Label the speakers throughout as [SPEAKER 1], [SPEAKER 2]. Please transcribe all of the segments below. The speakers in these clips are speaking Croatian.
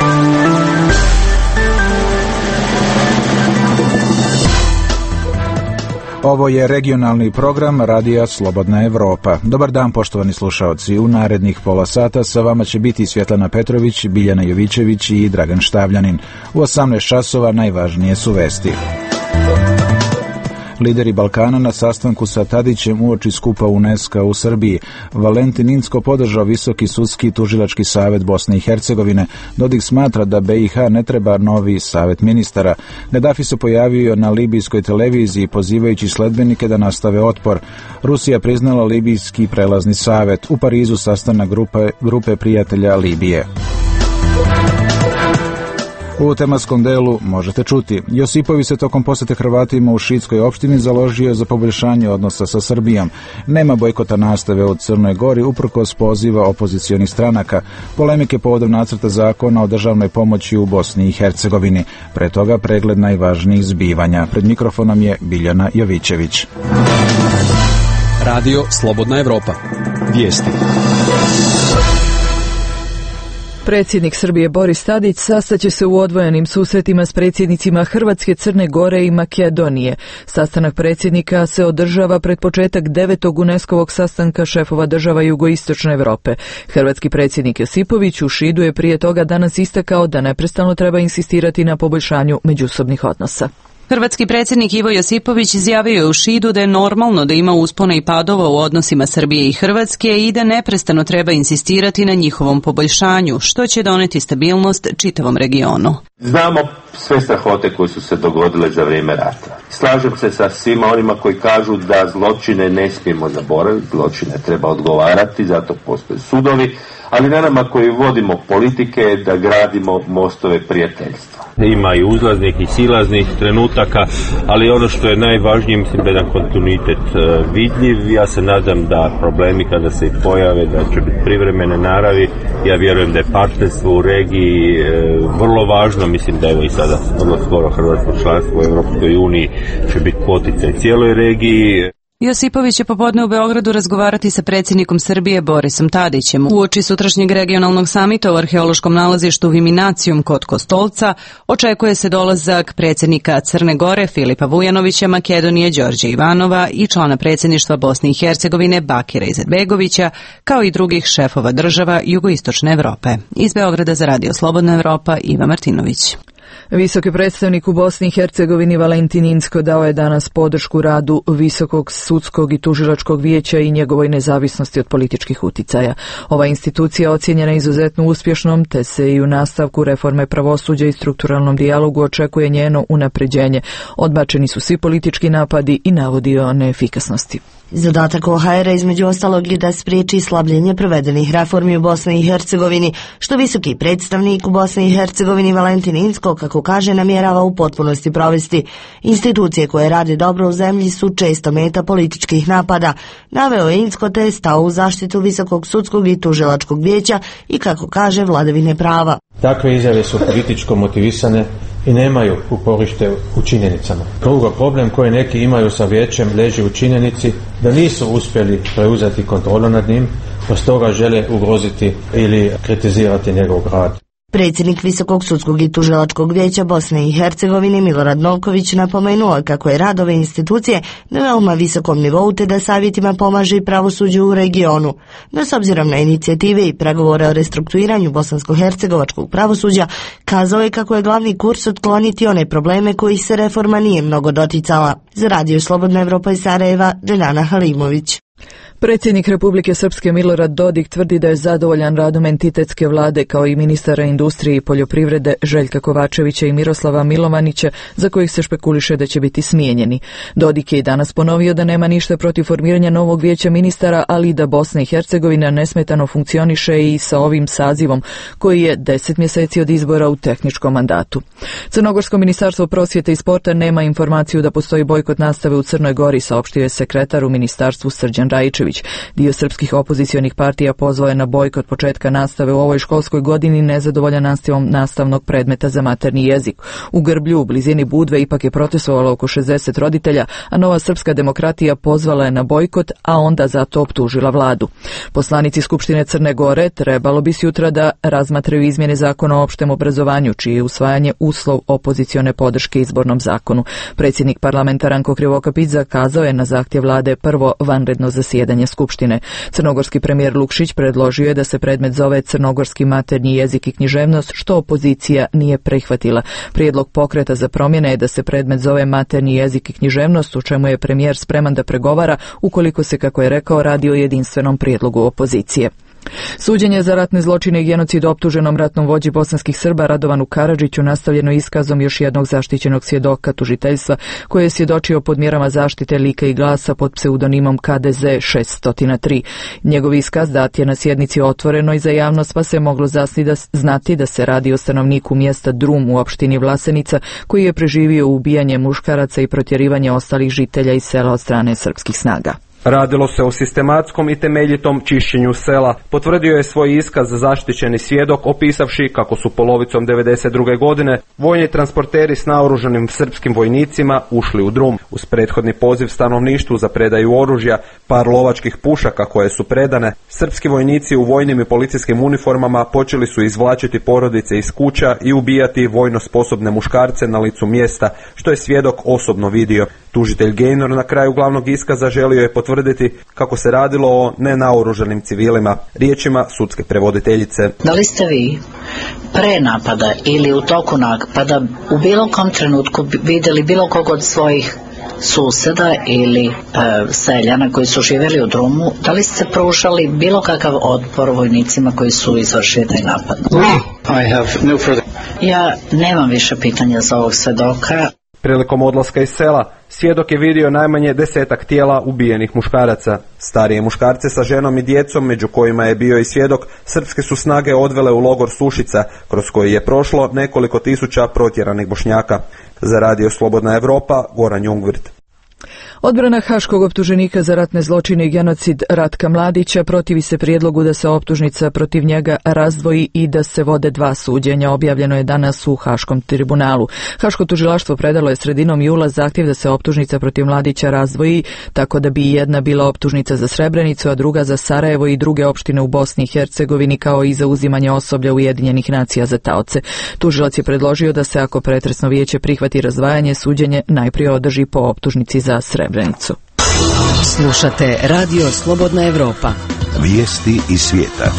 [SPEAKER 1] Ovo je regionalni program Radija Slobodna Evropa. Dobar dan, poštovani slušaoci. U narednih pola sata sa vama će biti Svjetlana Petrović, Biljana Jovićević i Dragan Štavljanin. U 18 časova najvažnije su vesti. Lideri Balkana na sastanku sa Tadićem uoči skupa UNESCO u Srbiji. Valentin Incko podržao Visoki sudski i tužilački savet Bosne i Hercegovine. Dodik smatra da BiH ne treba novi savet ministara. Gaddafi se pojavio na libijskoj televiziji pozivajući sledbenike da nastave otpor. Rusija priznala libijski prelazni savet. U Parizu sastanak grupe prijatelja Libije. U tematskom delu možete čuti. Josipović se tokom posete Hrvatima u šiitskoj opštini založio za poboljšanje odnosa sa Srbijom. Nema bojkota nastave u Crnoj Gori uprkos poziva opozicionih stranaka. Polemike povodom nacrta zakona o državnoj pomoći u Bosni i Hercegovini. Pre toga pregled najvažnijih zbivanja. Pred mikrofonom je Biljana Jovićević.
[SPEAKER 2] Radio Slobodna Evropa. Vijesti.
[SPEAKER 3] Predsjednik Srbije Boris Tadić sastaće se u odvojenim susretima s predsjednicima Hrvatske, Crne Gore i Makedonije. Sastanak predsjednika se održava pred početak 9. UNESCO-vog sastanka šefova država jugoistočne Europe. Hrvatski predsjednik Josipović u Šidu je prije toga danas istakao da neprestano treba insistirati na poboljšanju međusobnih odnosa.
[SPEAKER 4] Hrvatski predsjednik Ivo Josipović izjavio je u Šidu da je normalno da ima uspona i padova u odnosima Srbije i Hrvatske i da neprestano treba insistirati na njihovom poboljšanju, što će doneti stabilnost čitavom regionu.
[SPEAKER 5] Znamo sve strahote koje su se dogodile za vrijeme rata. Slažem se sa svima onima koji kažu da zločine ne smijemo zaboraviti, zločine treba odgovarati, zato postoje sudovi, ali na nama koji vodimo politike da gradimo mostove prijateljstva.
[SPEAKER 6] Ima i uzlaznih i silaznih trenutaka, ali ono što je najvažnije, mislim da je jedan kontinuitet vidljiv. Ja se nadam da problemi kada se i pojave, da će biti privremene naravi. Ja vjerujem da je partnerstvo u regiji vrlo važno. Mislim da evo i sada vrlo skoro hrvatsko članstvo u Europskoj uniji će biti poticaj cijeloj regiji.
[SPEAKER 4] Josipović će popodne u Beogradu razgovarati sa predsjednikom Srbije Borisom Tadićem. Uoči sutrašnjeg regionalnog samita u arheološkom nalazištu Viminacijum kod Kostolca očekuje se dolazak predsjednika Crne Gore Filipa Vujanovića, Makedonije Đorđe Ivanova i člana predsjedništva Bosne i Hercegovine Bakira Izetbegovića, kao i drugih šefova država jugoistočne Europe. Iz Beograda za Radio Slobodna Evropa Iva Martinović.
[SPEAKER 3] Visoki predstavnik u Bosni i Hercegovini Valentin Incko dao je danas podršku radu Visokog sudskog i tužilačkog vijeća i njegovoj nezavisnosti od političkih uticaja. Ova institucija ocjenjena izuzetno uspješnom, te se i u nastavku reforme pravosuđa i strukturalnom dijalogu očekuje njeno unapređenje. Odbačeni su svi politički napadi i navodi o neefikasnosti.
[SPEAKER 7] Zadatak OHR-a između ostalog je da spriječi slabljenje provedenih reformi u Bosni i Hercegovini, što visoki predstavnik u Bosni i Hercegovini Valentin Incko, kako kaže, namjerava u potpunosti provesti. Institucije koje rade dobro u zemlji su često meta političkih napada. Naveo je Incko te je stao u zaštitu Visokog sudskog i tužilačkog vijeća i, kako kaže, vladavine prava.
[SPEAKER 8] Takve izjave su političko motivisane i nemaju uporište u činjenicama. Drugo, problem koji neki imaju sa vijećem leži u činjenici da nisu uspjeli preuzeti kontrolu nad njim, pa stoga žele ugroziti ili kritizirati njegov rad.
[SPEAKER 7] Predsjednik Visokog sudskog i tužilačkog vijeća Bosne i Hercegovine Milorad Novković napomenuo kako je rad ove institucije na veoma visokom nivou te da savjetima pomaže i pravosuđu u regionu. No s obzirom na inicijative i pregovore o restrukturiranju bosansko-hercegovačkog pravosuđa, kazao je kako je glavni kurs otkloniti one probleme kojih se reforma nije mnogo doticala. Za Radio Slobodna Evropa iz Sarajeva, Dželjana Halimović.
[SPEAKER 3] Predsjednik Republike Srpske Milorad Dodik tvrdi da je zadovoljan radom entitetske vlade kao i ministara industrije i poljoprivrede Željka Kovačevića i Miroslava Milovanića, za kojih se špekuliše da će biti smijenjeni. Dodik je i danas ponovio da nema ništa protiv formiranja novog vijeća ministara, ali i da Bosna i Hercegovina nesmetano funkcioniše i sa ovim sazivom, koji je 10 mjeseci od izbora u tehničkom mandatu. Crnogorsko ministarstvo prosvjete i sporta nema informaciju da postoji bojkot nastave u Crnoj Gori, saopštio je sekretar u ministarstvu Srđan Rajičević. Đukanović. Dio srpskih opozicionih partija pozvao je na bojkot početka nastave u ovoj školskoj godini nezadovoljan nastavom nastavnog predmeta za maternji jezik. U Grblju, u blizini Budve, ipak je protestovalo oko 60 roditelja, a Nova srpska demokratija pozvala je na bojkot, a onda zato optužila vladu. Poslanici Skupštine Crne Gore trebalo bi sutra da razmatraju izmjene zakona o opštem obrazovanju, čije je usvajanje uslov opozicione podrške izbornom zakonu. Predsjednik parlamenta Ranko Krivokapić zakazao je na zahtjev vlade prvo vanredno zasjedanje Skupštine. Crnogorski premijer Lukšić predložio je da se predmet zove crnogorski maternji jezik i književnost, što opozicija nije prihvatila. Prijedlog Pokreta za promjene je da se predmet zove maternji jezik i književnost, u čemu je premijer spreman da pregovara ukoliko se, kako je rekao, radi o jedinstvenom prijedlogu opozicije. Suđenje za ratne zločine i genocid optuženom ratnom vođi bosanskih Srba Radovanu Karadžiću nastavljeno iskazom još jednog zaštićenog svjedoka tužiteljstva koji je svjedočio pod mjerama zaštite lika i glasa pod pseudonimom KDZ 603. Njegov iskaz dat je na sjednici otvorenoj za javnost, pa se moglo znati da se radi o stanovniku mjesta Drum u opštini Vlasenica koji je preživio ubijanje muškaraca i protjerivanje ostalih žitelja iz sela od strane srpskih snaga.
[SPEAKER 9] Radilo se o sistematskom i temeljitom čišćenju sela. Potvrdio je svoj iskaz zaštićeni svjedok opisavši kako su polovicom 1992. godine vojni transporteri s naoružanim srpskim vojnicima ušli u Drum. Uz prethodni poziv stanovništvu za predaju oružja, par lovačkih pušaka koje su predane, srpski vojnici u vojnim i policijskim uniformama počeli su izvlačiti porodice iz kuća i ubijati vojno sposobne muškarce na licu mjesta, što je svjedok osobno vidio. Tužitelj Gejnor na kraju glavnog iskaza želio je potvrditi kako se radilo o nenaoružanim civilima, riječima sudske prevoditeljice.
[SPEAKER 10] Da li ste vi pre napada ili u toku napada u bilo kom trenutku vidjeli bilo kog od svojih susjeda ili seljana koji su živjeli u Drumu, da li ste pružali bilo kakav otpor vojnicima koji su izvršili taj napad? Ja nemam više pitanja za ovog svedoka.
[SPEAKER 9] Prilikom odlaska iz sela, svjedok je vidio najmanje 10 tijela ubijenih muškaraca. Starije muškarce sa ženom i djecom, među kojima je bio i svjedok, srpske su snage odvele u logor Sušica, kroz koji je prošlo nekoliko tisuća protjeranih Bošnjaka. Za Radio Slobodna Evropa, Goran Jungwirth.
[SPEAKER 3] Odbrana haškog optuženika za ratne zločine i genocid Ratka Mladića protivi se prijedlogu da se optužnica protiv njega razdvoji i da se vode dva suđenja. Objavljeno je danas u Haškom tribunalu. Haško tužilaštvo predalo je sredinom jula zahtjev da se optužnica protiv Mladića razdvoji, tako da bi jedna bila optužnica za Srebrenicu, a druga za Sarajevo i druge opštine u Bosni i Hercegovini, kao i za uzimanje osoblja Ujedinjenih nacija za taoce. Tužilac je predložio da se, ako pretresno vijeće prihvati razdvajanje, suđenje najprije održi po optužnici za Srebrenicu.
[SPEAKER 11] Slušate Radio Slobodna Evropa.
[SPEAKER 12] Vijesti iz svijeta.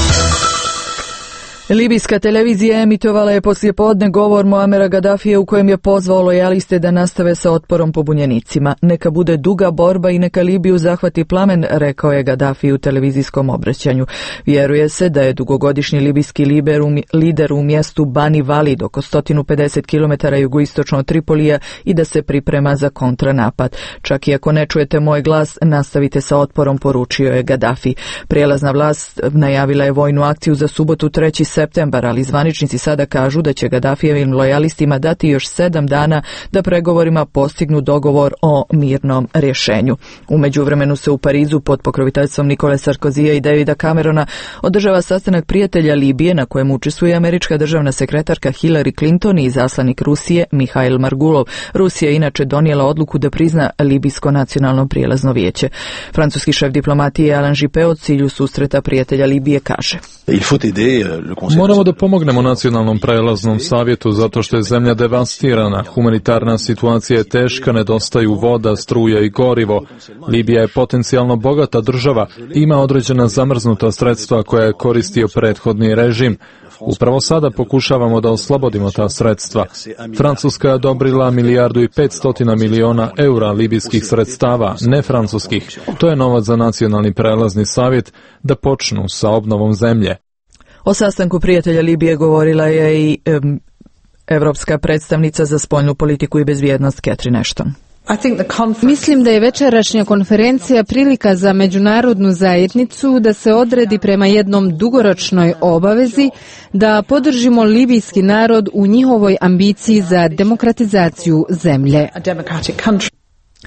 [SPEAKER 3] Libijska televizija emitovala je poslijepodne govor Muamera Gaddafija u kojem je pozvao lojaliste da nastave sa otporom pobunjenicima. Neka bude duga borba i neka Libiju zahvati plamen, rekao je Gaddafi u televizijskom obraćanju. Vjeruje se da je dugogodišnji libijski lider u mjestu Bani Walid, oko 150 km jugoistočno od Tripolija, i da se priprema za kontranapad. Čak i ako ne čujete moj glas, nastavite sa otporom, poručio je Gaddafi. Prijelazna vlast najavila je vojnu akciju za subotu 3. septembar, ali zvaničnici sada kažu da će Gaddafijevim lojalistima dati još 7 dana da pregovorima postignu dogovor o mirnom rješenju. U međuvremenu se u Parizu pod pokroviteljstvom Nikole Sarkozija i Davida Camerona održava sastanak prijatelja Libije na kojem učestvuje američka državna sekretarka Hillary Clinton i izaslanik Rusije Mihail Margulov. Rusija je inače donijela odluku da prizna Libijsko nacionalno prijelazno vijeće. Francuski šef diplomatije Alain Juppé o cilju susreta prijatelja Libije kaže:
[SPEAKER 13] Moramo da pomognemo nacionalnom prelaznom savjetu zato što je zemlja devastirana. Humanitarna situacija je teška, nedostaju voda, struja i gorivo. Libija je potencijalno bogata država i ima određena zamrznuta sredstva koja je koristio prethodni režim. Upravo sada pokušavamo da oslobodimo ta sredstva. Francuska je odobrila 1,5 milijardi eura libijskih sredstava, ne francuskih. To je novac za nacionalni prelazni savjet da počnu sa obnovom zemlje.
[SPEAKER 3] O sastanku prijatelja Libije govorila je i evropska predstavnica za spoljnu politiku i bezbjednost Catherine Ashton.
[SPEAKER 14] Mislim da je večerašnja konferencija prilika za međunarodnu zajednicu da se odredi prema jednom dugoročnoj obavezi da podržimo libijski narod u njihovoj ambiciji za demokratizaciju zemlje.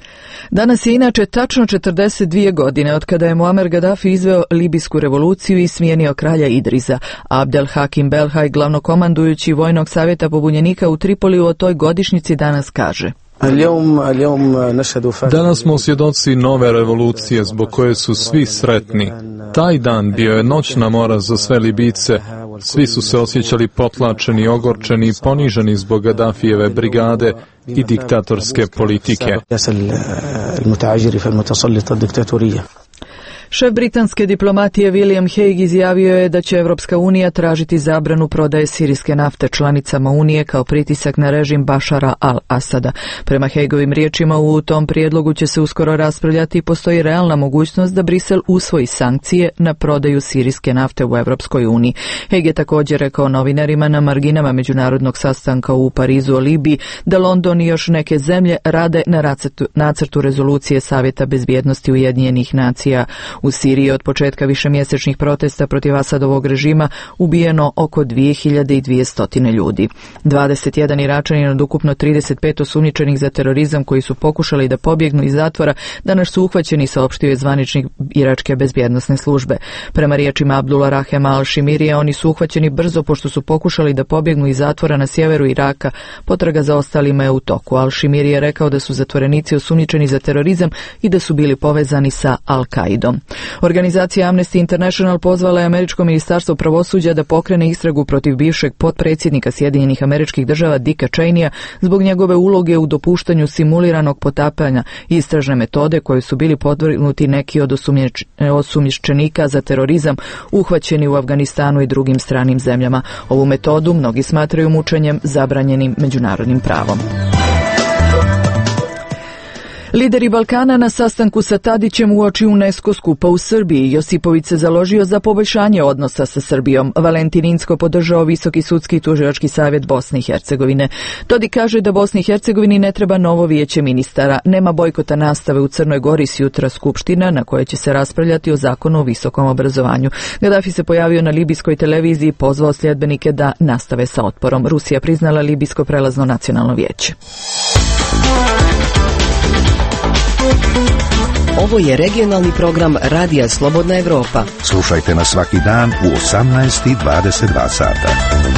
[SPEAKER 3] Danas je inače tačno 42 godine od kada je Muammar Gaddafi izveo libijsku revoluciju i smijenio kralja Idriza. Abdel Hakim Belhaj, glavnokomandujući Vojnog savjeta pobunjenika u Tripoliju, o toj godišnjici danas kaže:
[SPEAKER 13] Danas smo svjedoci nove revolucije zbog koje su svi sretni. Taj dan bio je noćna mora za sve Libijce. Svi su se osjećali potlačeni, ogorčeni i poniženi zbog Gaddafijeve brigade i diktatorske politike.
[SPEAKER 3] Šef britanske diplomatije William Hague izjavio je da će Evropska unija tražiti zabranu prodaje sirijske nafte članicama Unije kao pritisak na režim Bašara al-Asada. Prema Hagovim riječima, u tom prijedlogu će se uskoro raspravljati i postoji realna mogućnost da Brisel usvoji sankcije na prodaju sirijske nafte u Evropskoj uniji. Hague je također rekao novinarima na marginama međunarodnog sastanka u Parizu o Libiji da London i još neke zemlje rade na nacrtu rezolucije Savjeta bezbjednosti Ujedinjenih nacija. U Siriji od početka višemjesečnih protesta protiv Asadovog režima ubijeno oko 2200 ljudi. 21 Iračanin od ukupno 35 osumnjičenih za terorizam koji su pokušali da pobjegnu iz zatvora danas su uhvaćeni, saopštio je zvaničnik iračke bezbjednosne službe. Prema riječima Abdullah Rahema al-Shimirija, oni su uhvaćeni brzo pošto su pokušali da pobjegnu iz zatvora na sjeveru Iraka. Potraga za ostalima je u toku. Al-Shimiri je rekao da su zatvorenici osumnjičeni za terorizam i da su bili povezani sa Al-Qaidom. Organizacija Amnesty International pozvala je američko ministarstvo pravosuđa da pokrene istragu protiv bivšeg potpredsjednika Sjedinjenih Američkih Država Dicka Cheneya zbog njegove uloge u dopuštanju simuliranog potapanja i istražne metode koje su bili podvrgnuti neki od osumnjičenika za terorizam uhvaćeni u Afganistanu i drugim stranim zemljama. Ovu metodu mnogi smatraju mučenjem zabranjenim međunarodnim pravom. Lideri Balkana na sastanku sa Tadićem uoči UNESCO skupa u Srbiji. Josipović se založio za poboljšanje odnosa sa Srbijom. Valentin Incko podržao Visoki sudski i tužilački savjet Bosne i Hercegovine. Dodik kaže da Bosni i Hercegovini ne treba novo vijeće ministara. Nema bojkota nastave u Crnoj Gori sutra skupština na kojoj će se raspravljati o zakonu o visokom obrazovanju. Gaddafi se pojavio na libijskoj televiziji i pozvao sljedbenike da nastave sa otporom. Rusija priznala libijsko prelazno nacionalno vijeće.
[SPEAKER 11] Ovo je regionalni program Radija Slobodna Evropa.
[SPEAKER 12] Slušajte nas svaki dan u 18:22 sata.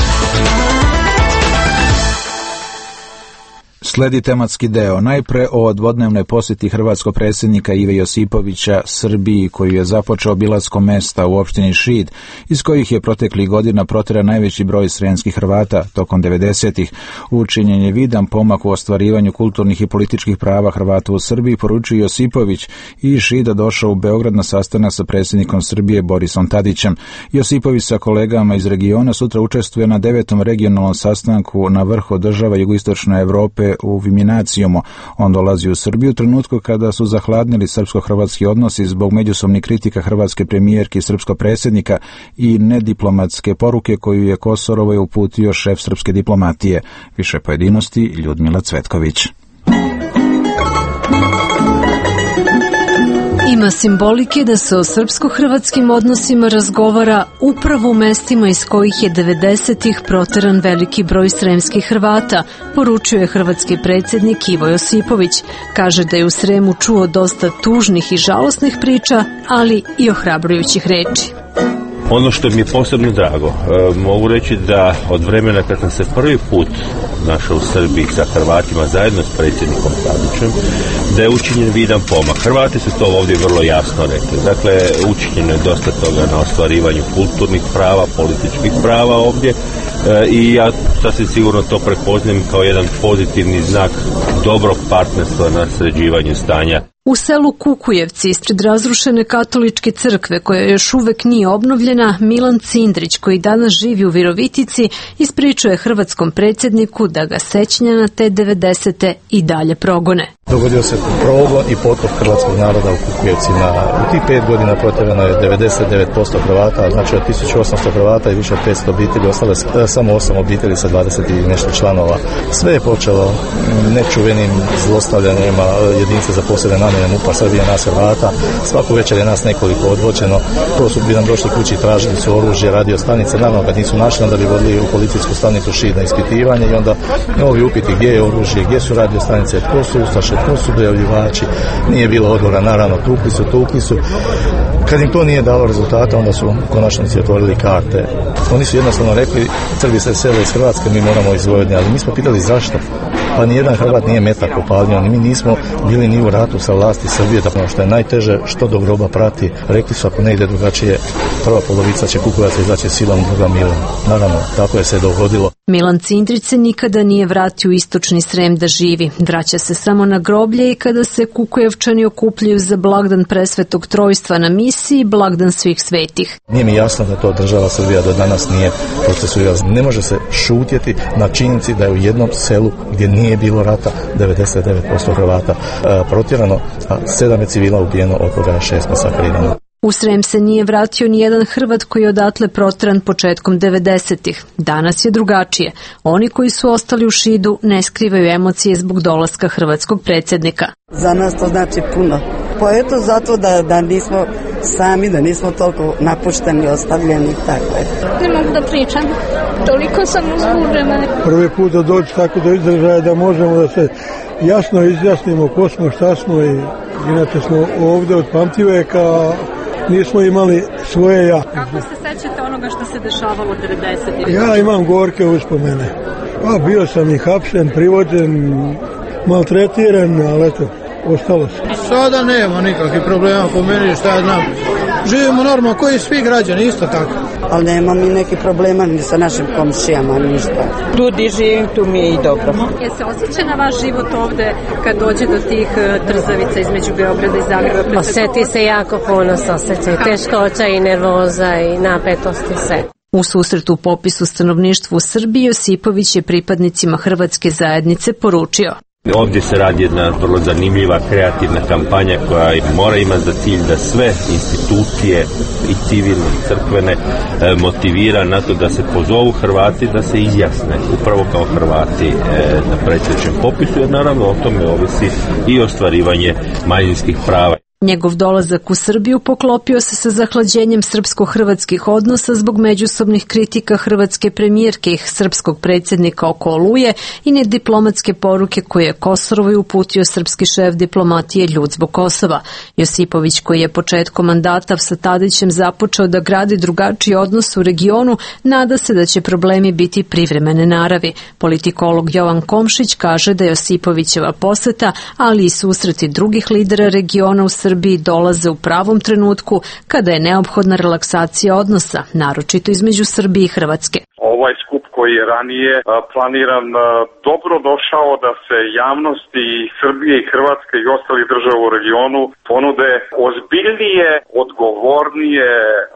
[SPEAKER 1] Sledi tematski deo. Najpre o dvodnevnoj posjeti hrvatskog predsjednika Ive Josipovića Srbiji, koju je započeo obilaskom mesta u opštini Šid, iz kojih je proteklih godina protjeran najveći broj srijemskih Hrvata tokom 90-ih. Učinjen je vidan pomak u ostvarivanju kulturnih i političkih prava Hrvata u Srbiji, poručio Josipović, i iz Šida došao u Beograd na sastanak sa predsjednikom Srbije Borisom Tadićem. Josipović sa kolegama iz regiona sutra učestvuje na 9. regionalnom sastanku na vrhu država jugoistočne Europe u Viminacijumu. On dolazi u Srbiju u trenutku kada su zahladnili srpsko-hrvatski odnosi zbog međusobnih kritika hrvatske premijerke i srpskog predsjednika i nediplomatske poruke koju je Kosorovoj uputio šef srpske diplomatije. Više pojedinosti Ljudmila Cvetković.
[SPEAKER 15] Ima simbolike da se o srpsko-hrvatskim odnosima razgovara upravo u mestima iz kojih je 90-ih proteran veliki broj sremskih Hrvata, poručuje hrvatski predsjednik Ivo Josipović. Kaže da je u Sremu čuo dosta tužnih i žalosnih priča, ali i ohrabrujućih reči.
[SPEAKER 6] Ono što mi je posebno drago, mogu reći da od vremena kad sam se prvi put našao u Srbiji sa Hrvatima zajedno s predsjednikom Tadićem, da je učinjen vidan pomak. Hrvati su to ovdje vrlo jasno rekli. Dakle, učinjeno je dosta toga na ostvarivanju kulturnih prava, političkih prava ovdje i ja sasvim sigurno to prepoznajem kao jedan pozitivni znak dobrog partnerstva na sređivanju stanja.
[SPEAKER 15] U selu Kukujevci, ispred razrušene katoličke crkve, koja još uvek nije obnovljena, Milan Cindrić, koji danas živi u Virovitici, ispričao je hrvatskom predsjedniku da ga sećanja na te 90-te i dalje progone.
[SPEAKER 16] Dogodio se progon i potop hrvatskog naroda u Kukujevcima. U tih 5 godina protjerano je 99% Hrvata, znači od 1800 Hrvata i više od 500 obitelji, ostale samo 8 obitelji sa 20 i nešto članova. Sve je počelo nečuvenim zlostavljanjima jedinice za posebne namjene MUP-a Srbije nas Hrvata. Svaku večer je nas nekoliko odvođeno. Prvo su bi nam došli kući, tražili su oružje, radio stanice, naravno kad nisu našli, onda bi vodili u policijsku stanicu Šid na ispitivanje i onda novi upiti gdje je oružje, gdje su radio stanice, tko su ustaše, piše, tko su dojavljivači, nije bilo odgovora, naravno, tukli su. Kad im to nije dalo rezultata, onda su u konačnici otvorili karte. Oni su jednostavno rekli, Srbi se sele iz Hrvatske, mi moramo iz Vojvodine, ali mi smo pitali zašto. Pa nijedan Hrvat nije metak upalio, mi nismo bili ni u ratu sa vlasti Srbije, tako što je najteže, što do groba prati. Rekli su, ako ne ide drugačije, prva polovica će Kukovac izaći silom, druga milom. Naravno, tako je se dogodilo.
[SPEAKER 15] Milan Cindrić se nikada nije vratio u istočni Srem da živi. Vraća se samo na groblje i kada se Kukujevčani okupljaju za blagdan Presvetog Trojstva na misiji, blagdan svih svetih.
[SPEAKER 16] Nije mi jasno da to država Srbija do danas nije procesuirala. Ne može se šutjeti na činjenici da je u jednom selu gdje nije bilo rata 99% Hrvata protjerano, a 7 je civila ubijeno, od toga je 6 masakrirano.
[SPEAKER 15] U Srem se nije vratio ni jedan Hrvat koji je odatle protjeran početkom 90-ih. Danas je drugačije. Oni koji su ostali u Šidu ne skrivaju emocije zbog dolaska hrvatskog predsjednika.
[SPEAKER 17] Za nas to znači puno. Pa eto zato da nismo sami, da nismo toliko napušteni, ostavljeni, tako je.
[SPEAKER 18] Ne mogu da pričam, toliko sam uzbuđena.
[SPEAKER 19] Prvi put da dođi tako do izražaja da možemo da se jasno izjasnimo ko smo, šta smo i inače smo ovdje od pamtiveka, nismo imali svoje ja.
[SPEAKER 15] Kako se sećate onoga što se dešavalo 90-ih?
[SPEAKER 19] Ja imam gorke uspomene. Pa bio sam i hapšen, privođen, maltretiran, ali eto, ostalo se.
[SPEAKER 20] Sada nema nikakvih problema po meni, šta ja znam. Živimo normalno, koji svi građani, isto tako.
[SPEAKER 17] Ali nema mi neki problema ni sa našim komšijama, ništa.
[SPEAKER 21] Ljudi živim, tu mi je i dobro.
[SPEAKER 15] Je se osjeća na vaš život ovde kad dođe do tih trzavica između Beograda i Zagreba?
[SPEAKER 21] Osjeti se jako puno, osjeća i teškoća i nervoza i napetosti sve.
[SPEAKER 15] U susretu u popisu stanovništva u Srbiji Josipović je pripadnicima hrvatske zajednice poručio:
[SPEAKER 6] Ovdje se radi jedna vrlo zanimljiva kreativna kampanja koja mora imati za cilj da sve institucije i civilne i crkvene motivira na to da se pozovu Hrvati da se izjasne upravo kao Hrvati na predstojećem popisu, jer naravno o tome ovisi i ostvarivanje manjinskih prava.
[SPEAKER 15] Njegov dolazak u Srbiju poklopio se sa zahlađenjem srpsko-hrvatskih odnosa zbog međusobnih kritika hrvatske premijerke i srpskog predsjednika oko Oluje i nediplomatske poruke koje je Kosorovoj uputio srpski šef diplomatije Ljudzbo Kosova. Josipović, koji je početkom mandata sa Tadićem započeo da gradi drugačiji odnos u regionu, nada se da će problemi biti privremene naravi. Politikolog Jovan Komšić kaže da Josipovićeva poseta, ali i susreti drugih lidera regiona u Srbiji dolaze u pravom trenutku kada je neophodna relaksacija odnosa, naročito između Srbije i Hrvatske.
[SPEAKER 22] Ovaj skup koji je ranije planiran dobro došao da se javnosti Srbije i Hrvatske i ostalih država u regionu ponude ozbiljnije, odgovornije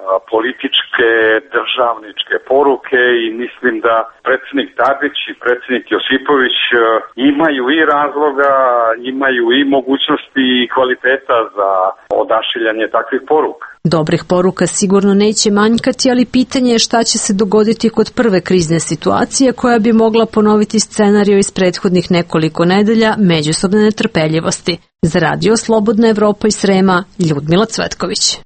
[SPEAKER 22] političke, državničke poruke i mislim da predsjednik Tadić i predsjednik Josipović imaju i razloga, imaju i mogućnosti i kvaliteta za odašiljanje takvih poruka.
[SPEAKER 15] Dobrih poruka sigurno neće manjkati, ali pitanje je šta će se dogoditi kod prve krizne situacije koja bi mogla ponoviti scenario iz prethodnih nekoliko nedelja međusobne netrpeljivosti. Za Radio Slobodna Evropa iz Srema, Ljudmila Cvetković.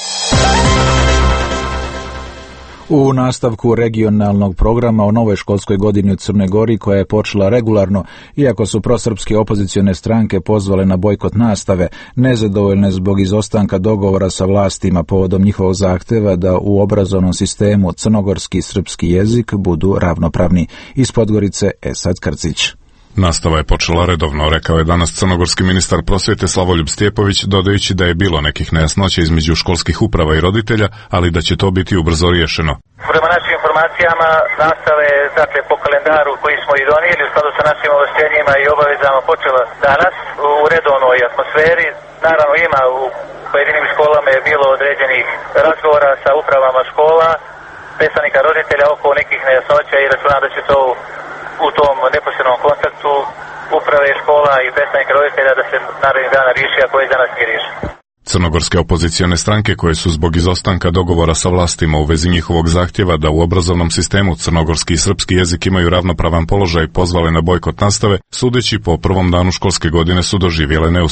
[SPEAKER 1] U nastavku regionalnog programa o novoj školskoj godini u Crnoj Gori, koja je počela regularno, iako su prosrpske opozicione stranke pozvale na bojkot nastave, nezadovoljne zbog izostanka dogovora sa vlastima povodom njihovog zahteva da u obrazovnom sistemu crnogorski i srpski jezik budu ravnopravni. Iz Podgorice Esad Krcić.
[SPEAKER 23] Nastava je počela redovno, rekao je danas crnogorski ministar prosvjete Slavoljub Stjepović, dodajući da je bilo nekih nejasnoća između školskih uprava i roditelja, ali da će to biti ubrzo riješeno.
[SPEAKER 24] Prema našim informacijama, nastava je po kalendaru koji smo i donijeli u skladu sa našim ovlaštenjima i obavezama počela danas u redovnoj atmosferi. Naravno ima u pojedinim školama je bilo određenih razgovora sa upravama škola, predstavnika roditelja oko nekih nejasnoća i računa da će to u tom neposrednom kontaktu uprave škola i predstavnika roditelja da se narednih dana riješi, a koji danas nije riješen.
[SPEAKER 23] Crnogorske opozicione stranke koje su zbog izostanka dogovora sa vlastima u vezi njihovog zahtjeva da u obrazovnom sistemu crnogorski i srpski jezik imaju ravnopravan položaj pozvale na bojkot nastave, sudeći po prvom danu školske godine su doživjele neuspjeh.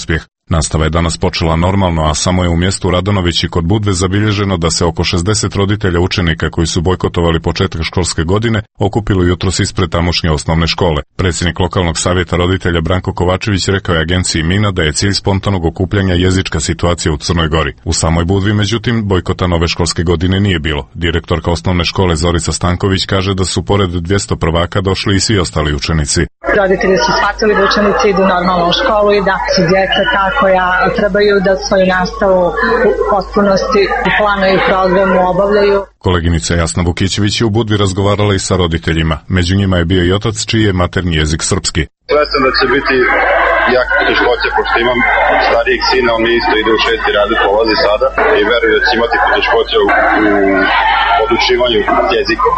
[SPEAKER 23] Nastava je danas počela normalno, a samo je u mjestu Radanović i kod Budve zabilježeno da se oko 60 roditelja učenika koji su bojkotovali početak školske godine okupilo jutros ispred tamošnje osnovne škole. Predsjednik lokalnog savjeta roditelja Branko Kovačević rekao je agenciji Mina da je cilj spontanog okupljanja jezička situacija u Crnoj Gori. U samoj Budvi, međutim, bojkota nove školske godine nije bilo. Direktorka osnovne škole Zorica Stanković kaže da su pored 200 prvaka došli i svi ostali učenici.
[SPEAKER 2] Roditelji su shvatili da učenici idu normalno u školu i da su djeca ta koja trebaju da svoju nastavu u potpunosti u planu i programu obavljaju.
[SPEAKER 23] Koleginica Jasna Vukićević je u Budvi razgovarala i sa roditeljima. Među njima je bio i otac čiji je maternji jezik srpski.
[SPEAKER 4] Svestan da će biti jako poteškoće, pošto imam starijeg sina, on isto ide u 6. razred, polazi sada i verujem da će imati poteškoće u podučivanju jezikom.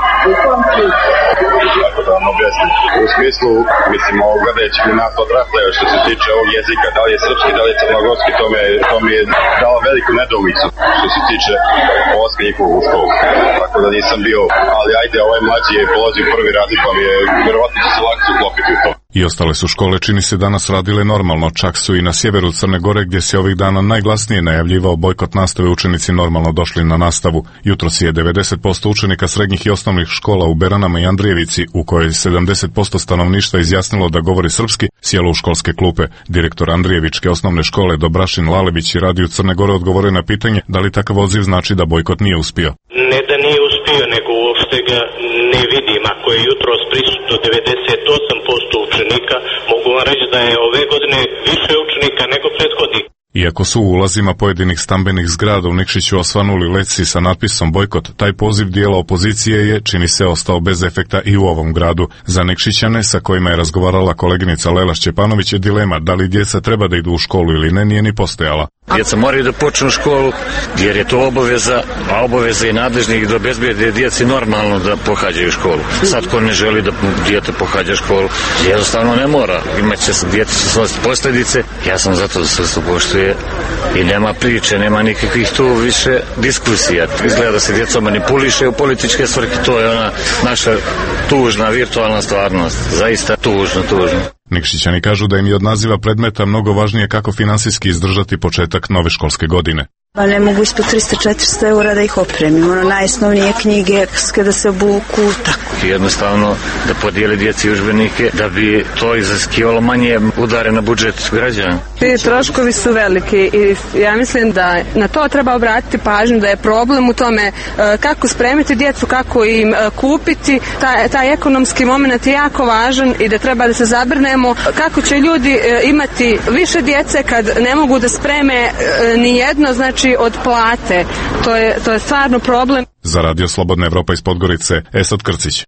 [SPEAKER 4] Tako da vam objasnim. U smislu, mislim, gledajući mi nas odrastaju što se tiče ovog jezika, da li je srpski, da li je crnogorski, to mi je dalo veliku nedoumicu što se tiče polaska njihovog u školu. Tako da nisam bio, ali ajde, ovaj mlađi je polazio u 1. razred, pa mi je verovatno će se lako uklopiti u to.
[SPEAKER 23] I ostale su škole, čini se, danas radile normalno, čak su i na sjeveru Crne Gore, gdje se ovih dana najglasnije najavljivao bojkot nastave, učenici normalno došli na nastavu. Jutros je 90% učenika srednjih i osnovnih škola u Beranama i Andrijevici, u kojoj 70% stanovništva izjasnilo da govori srpski, sjelo u školske klupe. Direktor Andrijevičke osnovne škole Dobrašin Lalebić i Radio Crne Gore odgovorio na pitanje da li takav odziv znači da bojkot nije uspio.
[SPEAKER 5] Ne da nije uspio, nego uopšte ga ne vidim. Ako je jutros prisutno 98% učenika, mogu vam reći da je ove godine više učenika nego prethodnih.
[SPEAKER 23] Iako su u ulazima pojedinih stambenih zgrada u Nikšiću osvanuli letci sa natpisom bojkot, taj poziv dijela opozicije je, čini se, ostao bez efekta i u ovom gradu. Za Nikšićane, sa kojima je razgovarala koleginica Lela Šćepanović, je dilema da li djeca treba da idu u školu ili ne, nije ni postojala.
[SPEAKER 8] Djeca moraju da počnu školu jer je to obaveza, a obaveza i nadležnih da obezbede djeci normalno da pohađaju školu. Sad ko ne želi da dijete pohađa školu, jednostavno ne mora. Dijete će snositi posljedice. Ja sam zato da se to poštuje i nema priče, nema nikakvih tu više diskusija. Izgleda da se djecom manipuliše u političke svrhe, to je ona naša tužna virtualna stvarnost. Zaista tužno.
[SPEAKER 23] Nikšićani kažu da im je od naziva predmeta mnogo važnije kako finansijski izdržati početak nove školske godine.
[SPEAKER 25] Pa ne mogu ispod 300-400 eura da ih opremim, najosnovnije knjige, da se obuku, tako.
[SPEAKER 8] Jednostavno da podijeli djeci udžbenike da bi to iziskivalo manje udare na budžet građana.
[SPEAKER 26] Ti troškovi su veliki i ja mislim da na to treba obratiti pažnju, da je problem u tome kako spremiti djecu, kako im kupiti. Taj ekonomski moment je jako važan i da treba da se zabrinemo kako će ljudi imati više djece kad ne mogu da spreme ni jedno, znači od plate. To je stvarno problem.
[SPEAKER 23] Za Radio Slobodna Evropa iz Podgorice, Esad Krcić.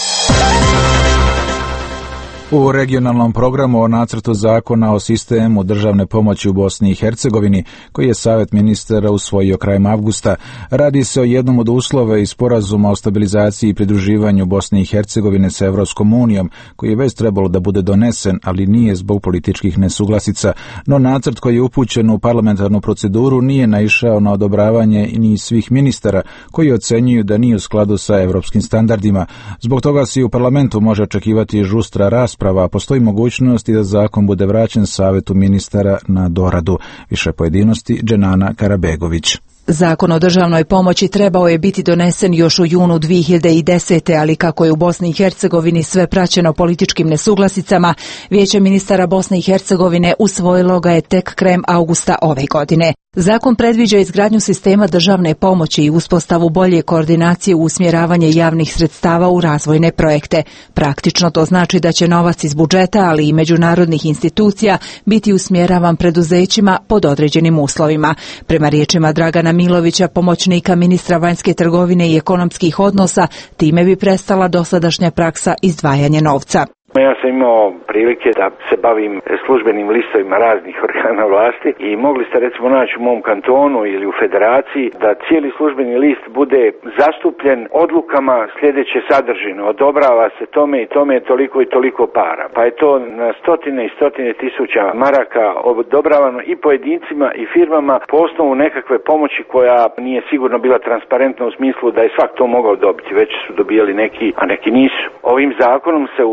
[SPEAKER 1] U regionalnom programu o nacrtu zakona o sistemu državne pomoći u Bosni i Hercegovini, koji je Savjet ministara usvojio krajem avgusta, radi se o jednom od uslova iz sporazuma o stabilizaciji i pridruživanju Bosne i Hercegovine sa Evropskom unijom, koji je već trebalo da bude donesen, ali nije zbog političkih nesuglasica. No nacrt koji je upućen u parlamentarnu proceduru nije naišao na odobravanje ni svih ministara, koji ocenjuju da nije u skladu sa evropskim standardima. Zbog toga se i u parlamentu može očekivati žustra rasprava, postoji mogućnost i da zakon bude vraćen Savetu ministara na doradu. Više pojedinosti, Dženana Karabegović.
[SPEAKER 27] Zakon o državnoj pomoći trebao je biti donesen još u junu 2010. ali kako je u Bosni i Hercegovini sve praćeno političkim nesuglasicama, Vijeće ministara Bosne i Hercegovine usvojilo ga je tek krajem avgusta ove godine. Zakon predviđa izgradnju sistema državne pomoći i uspostavu bolje koordinacije u usmjeravanje javnih sredstava u razvojne projekte. Praktično to znači da će novac iz budžeta, ali i međunarodnih institucija biti usmjeravan preduzećima pod određenim uslovima. Prema riječima Dragana Milovića, pomoćnika ministra vanjske trgovine i ekonomskih odnosa, time bi prestala dosadašnja praksa izdvajanja novca.
[SPEAKER 28] Ja sam imao prilike da se bavim službenim listovima raznih organa vlasti i mogli ste recimo naći u mom kantonu ili u federaciji da cijeli službeni list bude zastupljen odlukama sljedeće sadržine. Odobrava se tome i tome toliko i toliko para. Pa je to na stotine i stotine tisuća maraka odobravano i pojedincima i firmama po osnovu nekakve pomoći koja nije sigurno bila transparentna u smislu da je svak to mogao dobiti. Već su dobijali neki, a neki nisu. Ovim zakonom se u mnogo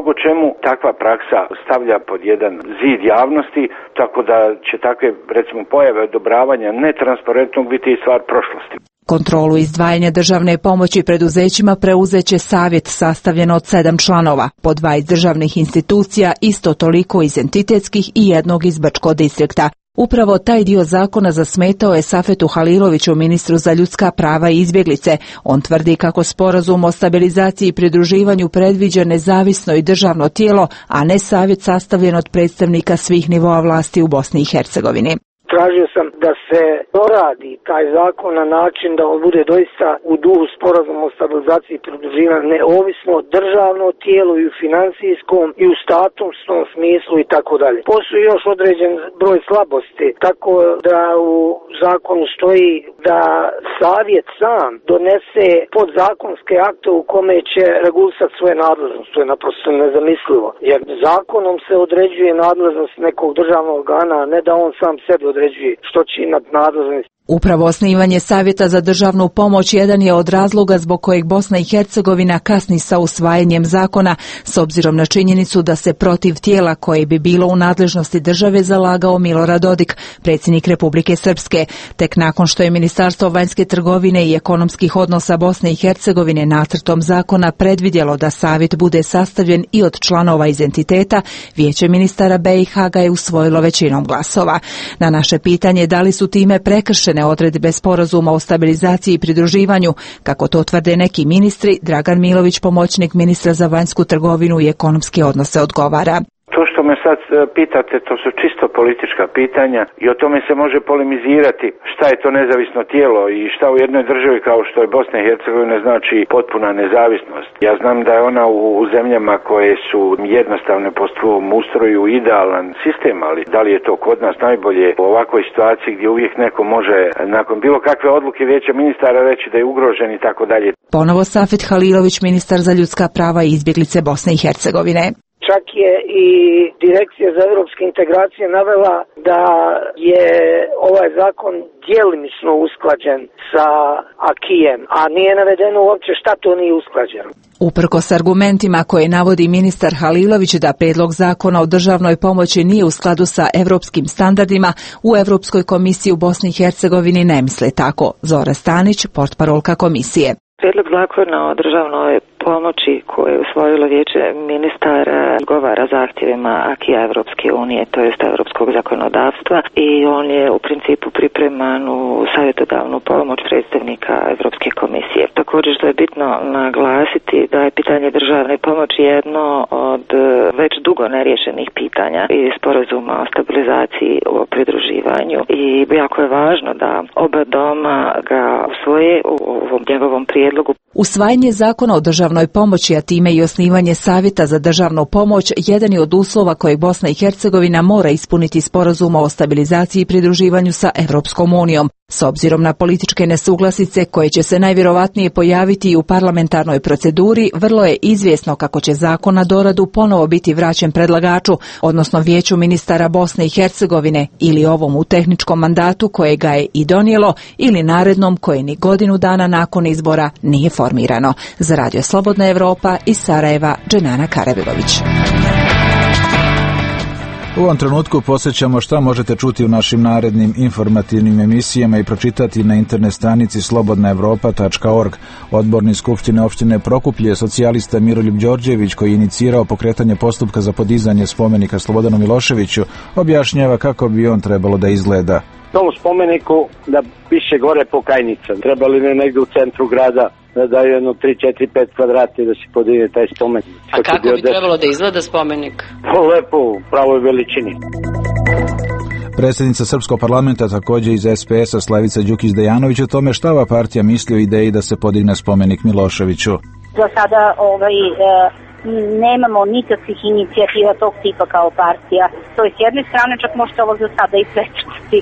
[SPEAKER 28] mnogo čemu takva praksa stavlja pod jedan zid javnosti, tako da će takve, recimo, pojave odobravanja netransparentnog biti i stvar prošlosti.
[SPEAKER 27] Kontrolu izdvajanja državne pomoći preduzećima preuzeće savjet sastavljen od 7 članova, po 2 iz državnih institucija, isto toliko iz entitetskih i jednog iz Brčko distrikta. Upravo taj dio zakona zasmetao je Safetu Haliloviću, ministru za ljudska prava i izbjeglice. On tvrdi kako sporazum o stabilizaciji i pridruživanju predviđa nezavisno i državno tijelo, a ne savjet sastavljen od predstavnika svih nivoa vlasti u Bosni i Hercegovini.
[SPEAKER 3] Tražio sam da se doradi taj zakon na način da on bude doista u duhu sporazuma o stabilizaciji i pridruživanju, neovisno državno tijelo i u financijskom i u statusnom smislu i tako dalje. Postoji još određen broj slabosti, tako da u zakonu stoji da savjet sam donese podzakonske akte u kome će regulisati svoje nadležnosti. To je naprosto nezamislivo, jer zakonom se određuje nadležnost nekog državnog organa, a ne da on sam sebi određuje što će imati nadležnost.
[SPEAKER 27] Upravo osnivanje Savjeta za državnu pomoć jedan je od razloga zbog kojeg Bosna i Hercegovina kasni sa usvajanjem zakona, s obzirom na činjenicu da se protiv tijela koje bi bilo u nadležnosti države zalagao Milorad Dodik, predsjednik Republike Srpske. Tek nakon što je Ministarstvo vanjske trgovine i ekonomskih odnosa Bosne i Hercegovine nacrtom zakona predvidjelo da savjet bude sastavljen i od članova iz entiteta, Vijeće ministara BiH ga je usvojilo većinom glasova. Na naše pitanje da li su time prekršene odredbe sporazuma o stabilizaciji i pridruživanju, kako to tvrde neki ministri, Dragan Milović, pomoćnik ministra za vanjsku trgovinu i ekonomske odnose, odgovara.
[SPEAKER 28] To što me sad pitate, to su čisto politička pitanja i o tome se može polemizirati šta je to nezavisno tijelo i šta u jednoj državi kao što je Bosna i Hercegovina znači potpuna nezavisnost. Ja znam da je ona u zemljama koje su jednostavne po svom ustroju idealan sistem, ali da li je to kod nas najbolje u ovakvoj situaciji gdje uvijek neko može nakon bilo kakve odluke Vijeća ministara reći da je ugrožen i tako dalje.
[SPEAKER 27] Ponovo Safet Halilović, ministar za ljudska prava i izbjeglice Bosne i Hercegovine.
[SPEAKER 3] Čak je i Direkcija za europske integracije navela da je ovaj zakon djelimično usklađen sa akijem, a nije navedeno uopće šta to nije usklađeno.
[SPEAKER 27] Uprkos argumentima koje navodi ministar Halilović da prijedlog zakona o državnoj pomoći nije u skladu sa europskim standardima, u Europskoj komisiji u Bosni i Hercegovini ne misle tako. Zora Stanić, portparolka komisije.
[SPEAKER 7] Prijedlog zakona o državnoj pomoći koje je usvojilo Vijeće ministara odgovara zahtjevima akija Evropske unije, to jest europskog zakonodavstva, i on je u principu pripreman u savjetodavnu pomoć predstavnika Europske komisije. Također što je bitno naglasiti da je pitanje državne pomoći jedno od već dugo neriješenih pitanja i sporazuma o stabilizaciji o pridruživanju, i jako je važno da oba doma ga usvoje u ovom njegovom prijedlogu.
[SPEAKER 27] Usvajanje zakona o državnoj pomoći, a time i osnivanje Savjeta za državnu pomoć, jedan je od uslova koje Bosna i Hercegovina mora ispuniti sporazumom o stabilizaciji i pridruživanju sa Europskom unijom. S obzirom na političke nesuglasice koje će se najvjerovatnije pojaviti i u parlamentarnoj proceduri, vrlo je izvjesno kako će zakon na doradu ponovo biti vraćen predlagaču, odnosno Vijeću ministara Bosne i Hercegovine, ili ovom u tehničkom mandatu koje ga je i donijelo, ili narednom koje ni godinu dana nakon izbora nije formirano. Za Radio Slobodna Evropa iz Sarajeva, Dženana Karabilović.
[SPEAKER 1] U ovom trenutku posjećamo šta možete čuti u našim narednim informativnim emisijama i pročitati na internet stranici slobodnaevropa.org. Odbornik Skupštine opštine Prokuplje, socijalista Miroljub Đorđević, koji je inicirao pokretanje postupka za podizanje spomenika Slobodanu Miloševiću, objašnjava kako bi on trebalo da izgleda.
[SPEAKER 9] Tom spomeniku da piše gore Pokajnica. Trebali ne negdje u centru grada da daju jedno 3, 4, 5 kvadrata i da se podigne taj spomenik.
[SPEAKER 10] A kako bi trebalo da izgleda spomenik?
[SPEAKER 9] Lepo, u pravoj veličini.
[SPEAKER 1] Predsjednica Srpskog parlamenta, također iz SPS-a, Slavica Đukić-Dejanović, o tome šta ova partija misli o ideji da se podigne spomenik Miloševiću.
[SPEAKER 11] Do sada nemamo nikakvih inicijativa tog tipa kao partija. To je s jedne strane, čak možete ovo za sada i prečuti.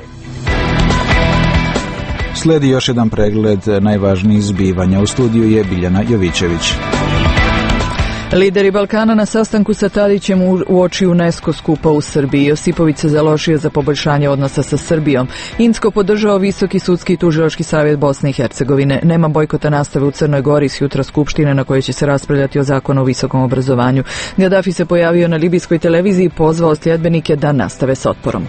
[SPEAKER 1] Slijedi još jedan pregled najvažnijih zbivanja. U studiju je Biljana Jovićević.
[SPEAKER 12] Lideri Balkana na sastanku sa Tadićem uoči UNESCO skupa u Srbiji. Josipović se založio za poboljšanje odnosa sa Srbijom. Incko podržao Visoki sudski i tužilački savjet Bosne i Hercegovine. Nema bojkota nastave u Crnoj Gori s jutra skupštine na kojoj će se raspravljati o zakonu o visokom obrazovanju. Gaddafi se pojavio na libijskoj televiziji i pozvao sljedbenike da nastave s otporom.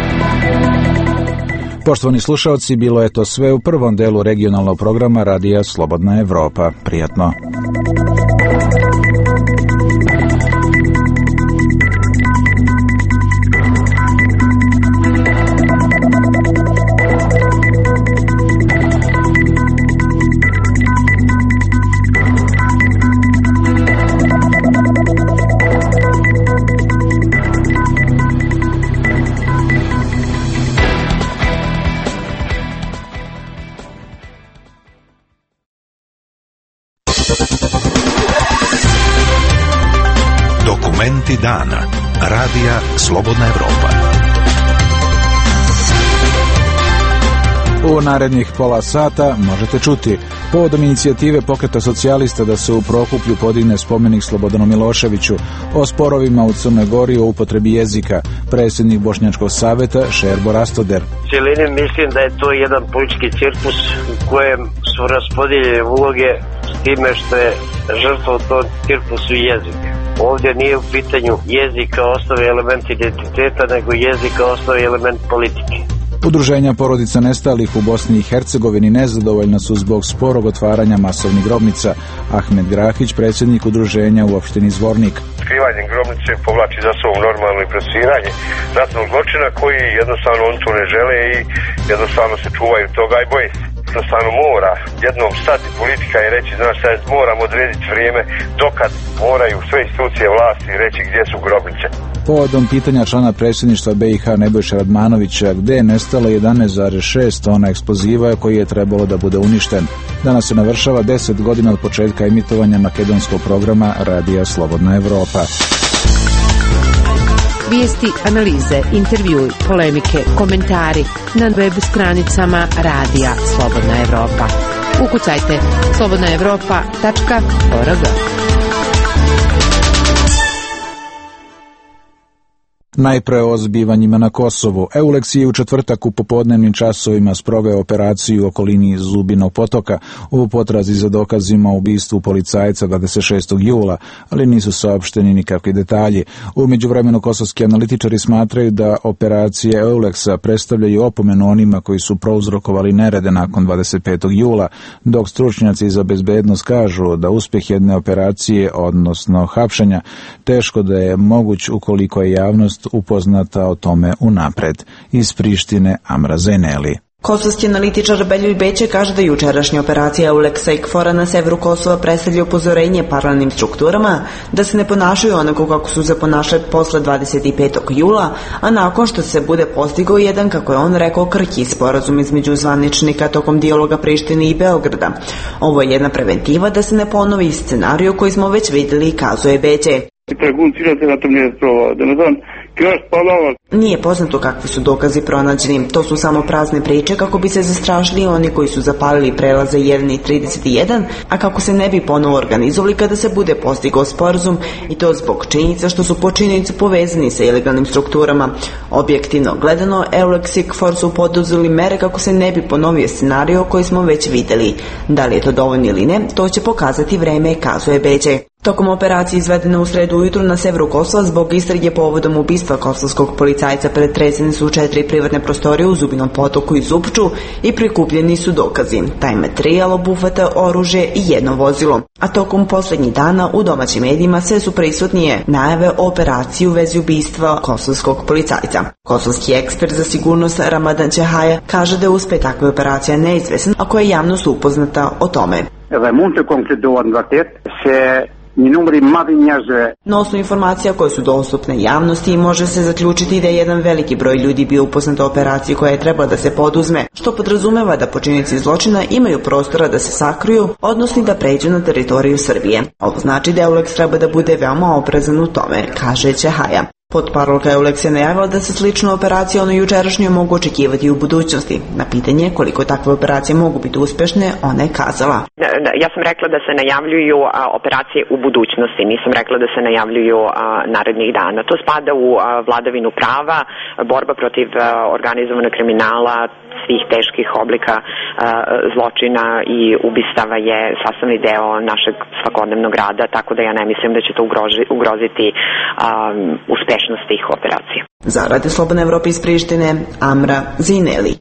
[SPEAKER 1] Poštovani slušalci, bilo je to sve u prvom delu regionalnog programa Radija Slobodna Evropa. Prijatno.
[SPEAKER 13] Dokumenti dana. Radija Slobodna Evropa.
[SPEAKER 1] U narednih pola sata možete čuti povodom inicijative Pokreta socijalista da se u Prokuplju podigne spomenik Slobodanu Miloševiću, o sporovima u Crnoj Gori o upotrebi jezika, predsjednik Bošnjačkog saveta Šerbo Rastoder.
[SPEAKER 14] U cijelini mislim da je to jedan politički cirkus u kojem su raspodijeljene uloge s time što je žrtva u tom cirkusu jezik. Ovdje nije u pitanju jezik kao osnovni element identiteta, nego jezik kao osnovni element politike.
[SPEAKER 1] Udruženja porodica nestalih u Bosni i Hercegovini nezadovoljna su zbog sporog otvaranja masovnih grobnica. Ahmed Grahić, predsjednik udruženja u opštini Zvornik.
[SPEAKER 16] Skrivanjem grobnice povlači za sobom normalno i procesuiranje ratnog zločina koji jednostavno oni to ne žele i jednostavno se čuvaju toga i boje se. Jednostavno mora jednom stati politika i reći, znaš šta, moramo odrediti vrijeme dokad moraju sve institucije vlasti reći gdje su grobnice.
[SPEAKER 1] Povodom pitanja člana predsjedništva BiH Nebojše Radmanovića, gdje je nestalo 11,6 tona eksploziva koji je trebalo da bude uništen. Danas se navršava 10 godina od početka emitovanja makedonskog programa Radija Slobodna Evropa.
[SPEAKER 17] Vijesti, analize, intervjui, polemike, komentari na web stranicama Radija Slobodna Evropa. Ukucajte slobodnaevropa.org.
[SPEAKER 1] Najpre o zbivanjima na Kosovu. Eulex je u četvrtak u popodnevnim časovima sproveo operaciju u okolini Zubinog potoka u potrazi za dokazima o ubistvu policajca 26. jula, ali nisu saopšteni nikakvi detalji. U međuvremenu kosovski analitičari smatraju da operacije Eulexa predstavljaju opomenu onima koji su prouzrokovali nerede nakon 25. jula, dok stručnjaci za bezbednost kažu da uspjeh jedne operacije, odnosno hapšenja, teško da je moguć ukoliko je javnost upoznata o tome unapred. Iz Prištine Amra Zeneli.
[SPEAKER 18] Kosovski analitičar Beljuj Beće kaže da jučerašnja operacija Eulexa i KFOR-a na severu Kosova predstavlja upozorenje paralelnim strukturama da se ne ponašaju onako kako su se ponašali posle 25. jula, a nakon što se bude postigao jedan, kako je on rekao, krhki sporazum između zvaničnika tokom dijaloga Prištine i Beograda. Ovo je jedna preventiva da se ne ponovi scenariju koji smo već vidjeli, kazuje Beće. Nije poznato kakvi su dokazi pronađeni, to su samo prazne priče kako bi se zastrašili oni koji su zapalili prelaze 1 i 31, a kako se ne bi ponovo organizovali kada se bude postigao sporazum, i to zbog činjenica što su počinjenici povezani sa ilegalnim strukturama. Objektivno gledano, Eulex i KFOR su poduzeli mere kako se ne bi ponovio scenario koji smo već vidjeli. Da li je to dovoljno ili ne, to će pokazati vreme, kazuje Beće. Tokom operacije izvedene u sredu ujutru na severu Kosova zbog istrage povodom ubistva kosovskog policajca pretresene su 4 privatne prostorije u Zubinom potoku i Zupču i prikupljeni su dokazi. Taj materijal obuhvata oružje i jedno vozilo. A tokom posljednjih dana u domaćim medijima sve su prisutnije najave o operaciji u vezi ubistva kosovskog policajca. Kosovski ekspert za sigurnost Ramadan Čehaja kaže da je uspjeh takve operacije neizvesan, ako je javnost upoznata o tome. Na osnovu informacija koje su dostupne javnosti može se zaključiti da je jedan veliki broj ljudi bio upoznat o operaciji koja je trebala da se poduzme, što podrazumeva da počinioci zločina imaju prostora da se sakriju, odnosno da pređu na teritoriju Srbije. Ovo znači da Eulex treba da bude veoma oprezan u tome, kaže Čehaja. Potparolka Euleksija najavila da se sličnu operaciju ono jučerašnju mogu očekivati u budućnosti. Na pitanje koliko takve operacije mogu biti uspešne, ona je kazala.
[SPEAKER 2] Ja sam rekla da se najavljuju operacije u budućnosti, nisam rekla da se najavljuju narednih dana. To spada u vladavinu prava, borba protiv organizovanog kriminala, svih teških oblika zločina i ubistava je sastavni deo našeg svakodnevnog rada, tako da ja ne mislim da će to ugroziti uspešnost tih operacija.
[SPEAKER 18] Za Radio Slobodne Evrope iz Prištine, Amra Zineli.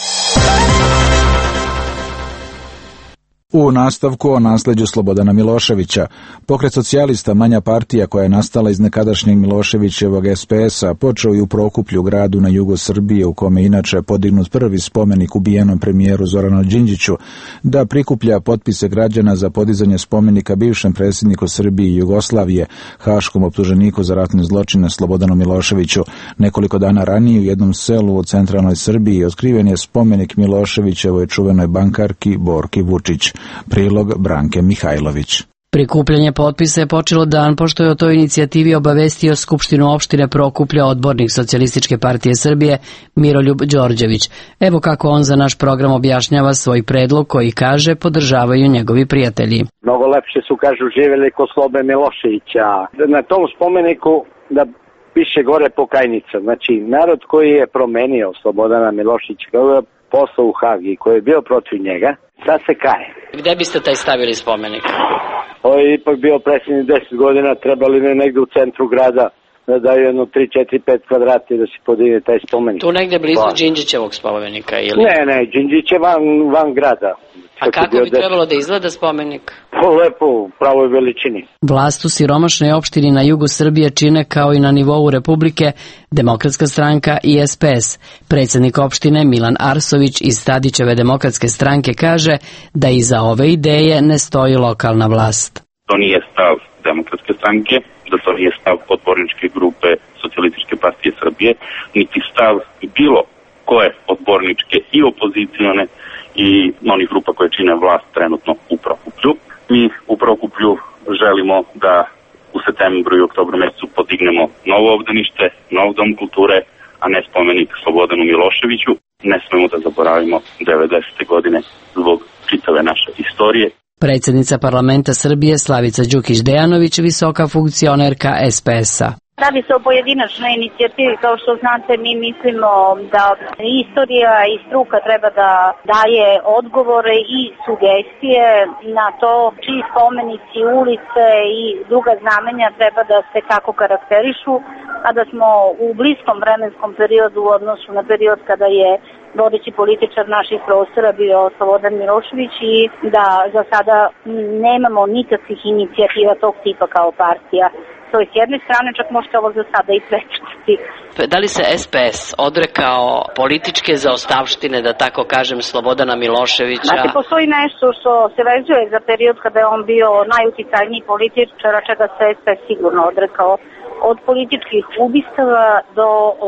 [SPEAKER 1] U nastavku o nasleđu Slobodana Miloševića. Pokret socijalista, manja partija koja je nastala iz nekadašnjeg Miloševićevog SPS-a, počeo i u Prokuplju, gradu na jugu Srbije, u kome inače podignut prvi spomenik ubijenom premijeru Zoranu Đinđiću, da prikuplja potpise građana za podizanje spomenika bivšem predsjedniku Srbije i Jugoslavije, haškom optuženiku za ratne zločine Slobodanu Miloševiću. Nekoliko dana ranije u jednom selu u centralnoj Srbiji otkriven je spomenik Miloševićevoj čuvenoj bankarki Borki Vučić. Prilog Branke Mihajlović.
[SPEAKER 10] Prikupljanje potpisa je počelo dan pošto je o toj inicijativi obavestio Skupštinu opštine Prokuplja odbornik Socijalističke partije Srbije Miroljub Đorđević. Evo kako on za naš program objašnjava svoj predlog koji kaže podržavaju njegovi prijatelji.
[SPEAKER 9] Mnogo lepše su, kažu, živjeli kod Slobe Miloševića. Na tom spomeniku da piše gore pokajnica. Znači, narod koji je promenio Slobodana Miloševića, koji je poslao u Hag i koji je bio protiv njega, sad se kaje.
[SPEAKER 10] Gde biste taj stavili spomenik?
[SPEAKER 9] Ovo je ipak bio predsjednik 10 godina, trebali ne negde u centru grada da daju jedno 3, 4, 5 kvadrata i da se podigne taj spomenik.
[SPEAKER 10] Tu negde blizu Đinđićevog spomenika ili?
[SPEAKER 9] Ne, Đinđić je van grada.
[SPEAKER 10] A kako bi trebalo da izgleda spomenik?
[SPEAKER 9] Lepo, u pravoj veličini.
[SPEAKER 10] Vlast u siromašnoj opštini na jugu Srbije čine kao i na nivou Republike Demokratska stranka i SPS. Predsjednik opštine Milan Arsović iz Tadićeve Demokratske stranke kaže da iza ove ideje ne stoji lokalna vlast.
[SPEAKER 6] To nije stav Demokratske stranke, da to nije stav odborničke grupe Socijalističke partije Srbije, niti stav bilo koje odborničke i opozicione i onih grupa koje čine vlast trenutno u Prokuplju. Mi u Prokuplju želimo da u septembru i oktobru mesecu podignemo novo obdanište, nov dom kulture, a ne spomenik Slobodanu Miloševiću. Ne smemo da zaboravimo 90. godine zbog čitave naše istorije.
[SPEAKER 10] Predsjednica parlamenta Srbije Slavica Đukić-Dejanović, visoka funkcionerka SPS-a.
[SPEAKER 11] Radi se o pojedinačnoj inicijativi, kao što znate, mi mislimo da istorija i struka treba da daje odgovore i sugestije na to čiji spomenici, ulice i druga znamenja treba da se kako karakterišu, a da smo u bliskom vremenskom periodu u odnosu na period kada je vodeći političar naših prostora bio Slobodan Milošević i da za sada nemamo nikakvih inicijativa tog tipa kao partija. To je s jedne strane, čak možete ovo za sada i prečiti.
[SPEAKER 10] Da li se SPS odrekao političke zaostavštine, da tako kažem, Slobodana Miloševića?
[SPEAKER 11] Znate, postoji nešto što se vezuje za period kada je on bio najuticajniji političar, čega se SPS sigurno odrekao. Od političkih ubistava do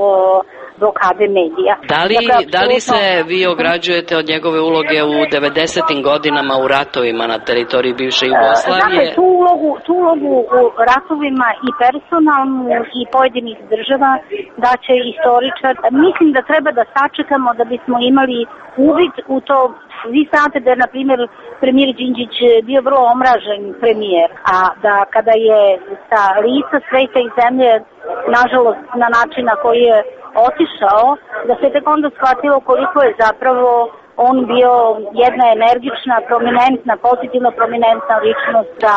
[SPEAKER 11] blokade medija.
[SPEAKER 10] Da li se vi ograđujete od njegove uloge u 90. godinama u ratovima na teritoriji bivše Jugoslavije?
[SPEAKER 11] Znate, tu ulogu u ratovima i personalnu i pojedinih država da će istoričar. Mislim da treba da sačekamo da bismo imali uvid u to. Vi znate da je, na primjer, premijer Đinđić bio vrlo omražen premijer, a da kada je sa lica sveta i zemlje, nažalost, na način na koji je otišao, da se tek onda shvatilo koliko je zapravo on bio jedna energična, prominentna, pozitivno prominentna ličnost za...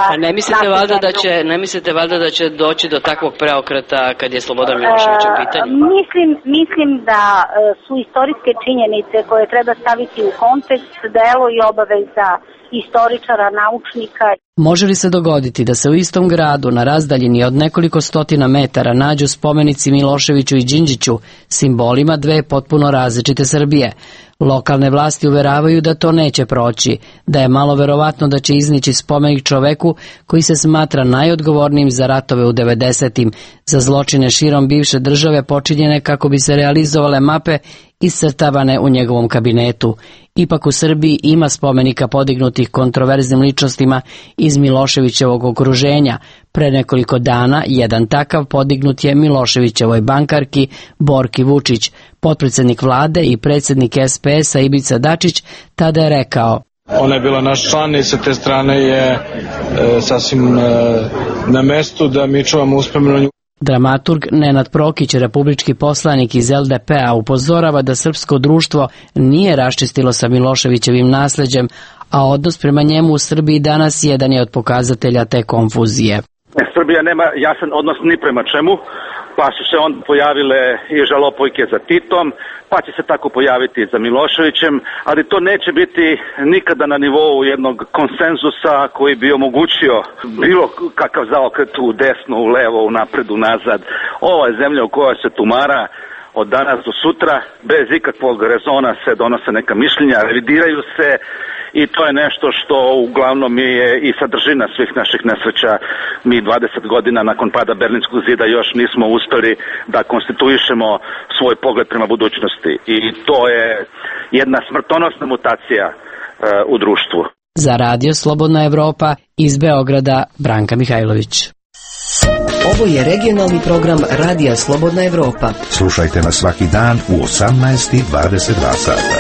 [SPEAKER 10] Ne mislite valjda da će doći do takvog preokreta kad je Slobodan Milošević u pitanju?
[SPEAKER 11] Mislim da su istorijske činjenice koje treba staviti u kontekst, delo i obaveza istoričara, naučnika.
[SPEAKER 10] Može li se dogoditi da se u istom gradu na razdaljini od nekoliko stotina metara nađu spomenici Miloševiću i Đinđiću, simbolima dve potpuno različite Srbije? Lokalne vlasti uveravaju da to neće proći, da je malo verovatno da će iznići spomenik čoveku koji se smatra najodgovornijim za ratove u 90-im, za zločine širom bivše države počinjene kako bi se realizovale mape iscrtavane u njegovom kabinetu. Ipak u Srbiji ima spomenika podignutih kontroverznim ličnostima iz Miloševićevog okruženja, Pre nekoliko dana jedan takav podignut je Miloševićevoj bankarki Borki Vučić. Potpredsjednik vlade i predsjednik SPS-a Ivica Dačić tada je rekao:
[SPEAKER 4] Ona je bila naš član i sa te strane je sasvim na mestu da mi čuvamo uspomenu.
[SPEAKER 10] Dramaturg Nenad Prokić, republički poslanik iz LDP-a, upozorava da srpsko društvo nije raščistilo sa Miloševićevim nasleđem, a odnos prema njemu u Srbiji danas jedan je od pokazatelja te konfuzije.
[SPEAKER 5] Srbija nema jasan odnos ni prema čemu, pa su se onda pojavile i žalopojke za Titom, pa će se tako pojaviti za Miloševićem, ali to neće biti nikada na nivou jednog konsenzusa koji bi omogućio bilo kakav zaokret u desno, u levo, u napred, u nazad. Ova je zemlja u kojoj se tumara od danas do sutra, bez ikakvog rezona se donose neka mišljenja, revidiraju se, i to je nešto što uglavnom je i sadržina svih naših nesreća. Mi 20 godina nakon pada Berlinskog zida još nismo uspeli da konstituišemo svoj pogled prema budućnosti. I to je jedna smrtonosna mutacija u društvu.
[SPEAKER 10] Za Radio Slobodna Evropa iz Beograda, Branka Mihajlović.
[SPEAKER 15] Ovo je regionalni program Radija Slobodna Evropa.
[SPEAKER 13] Slušajte nas svaki dan u 18:22 sata.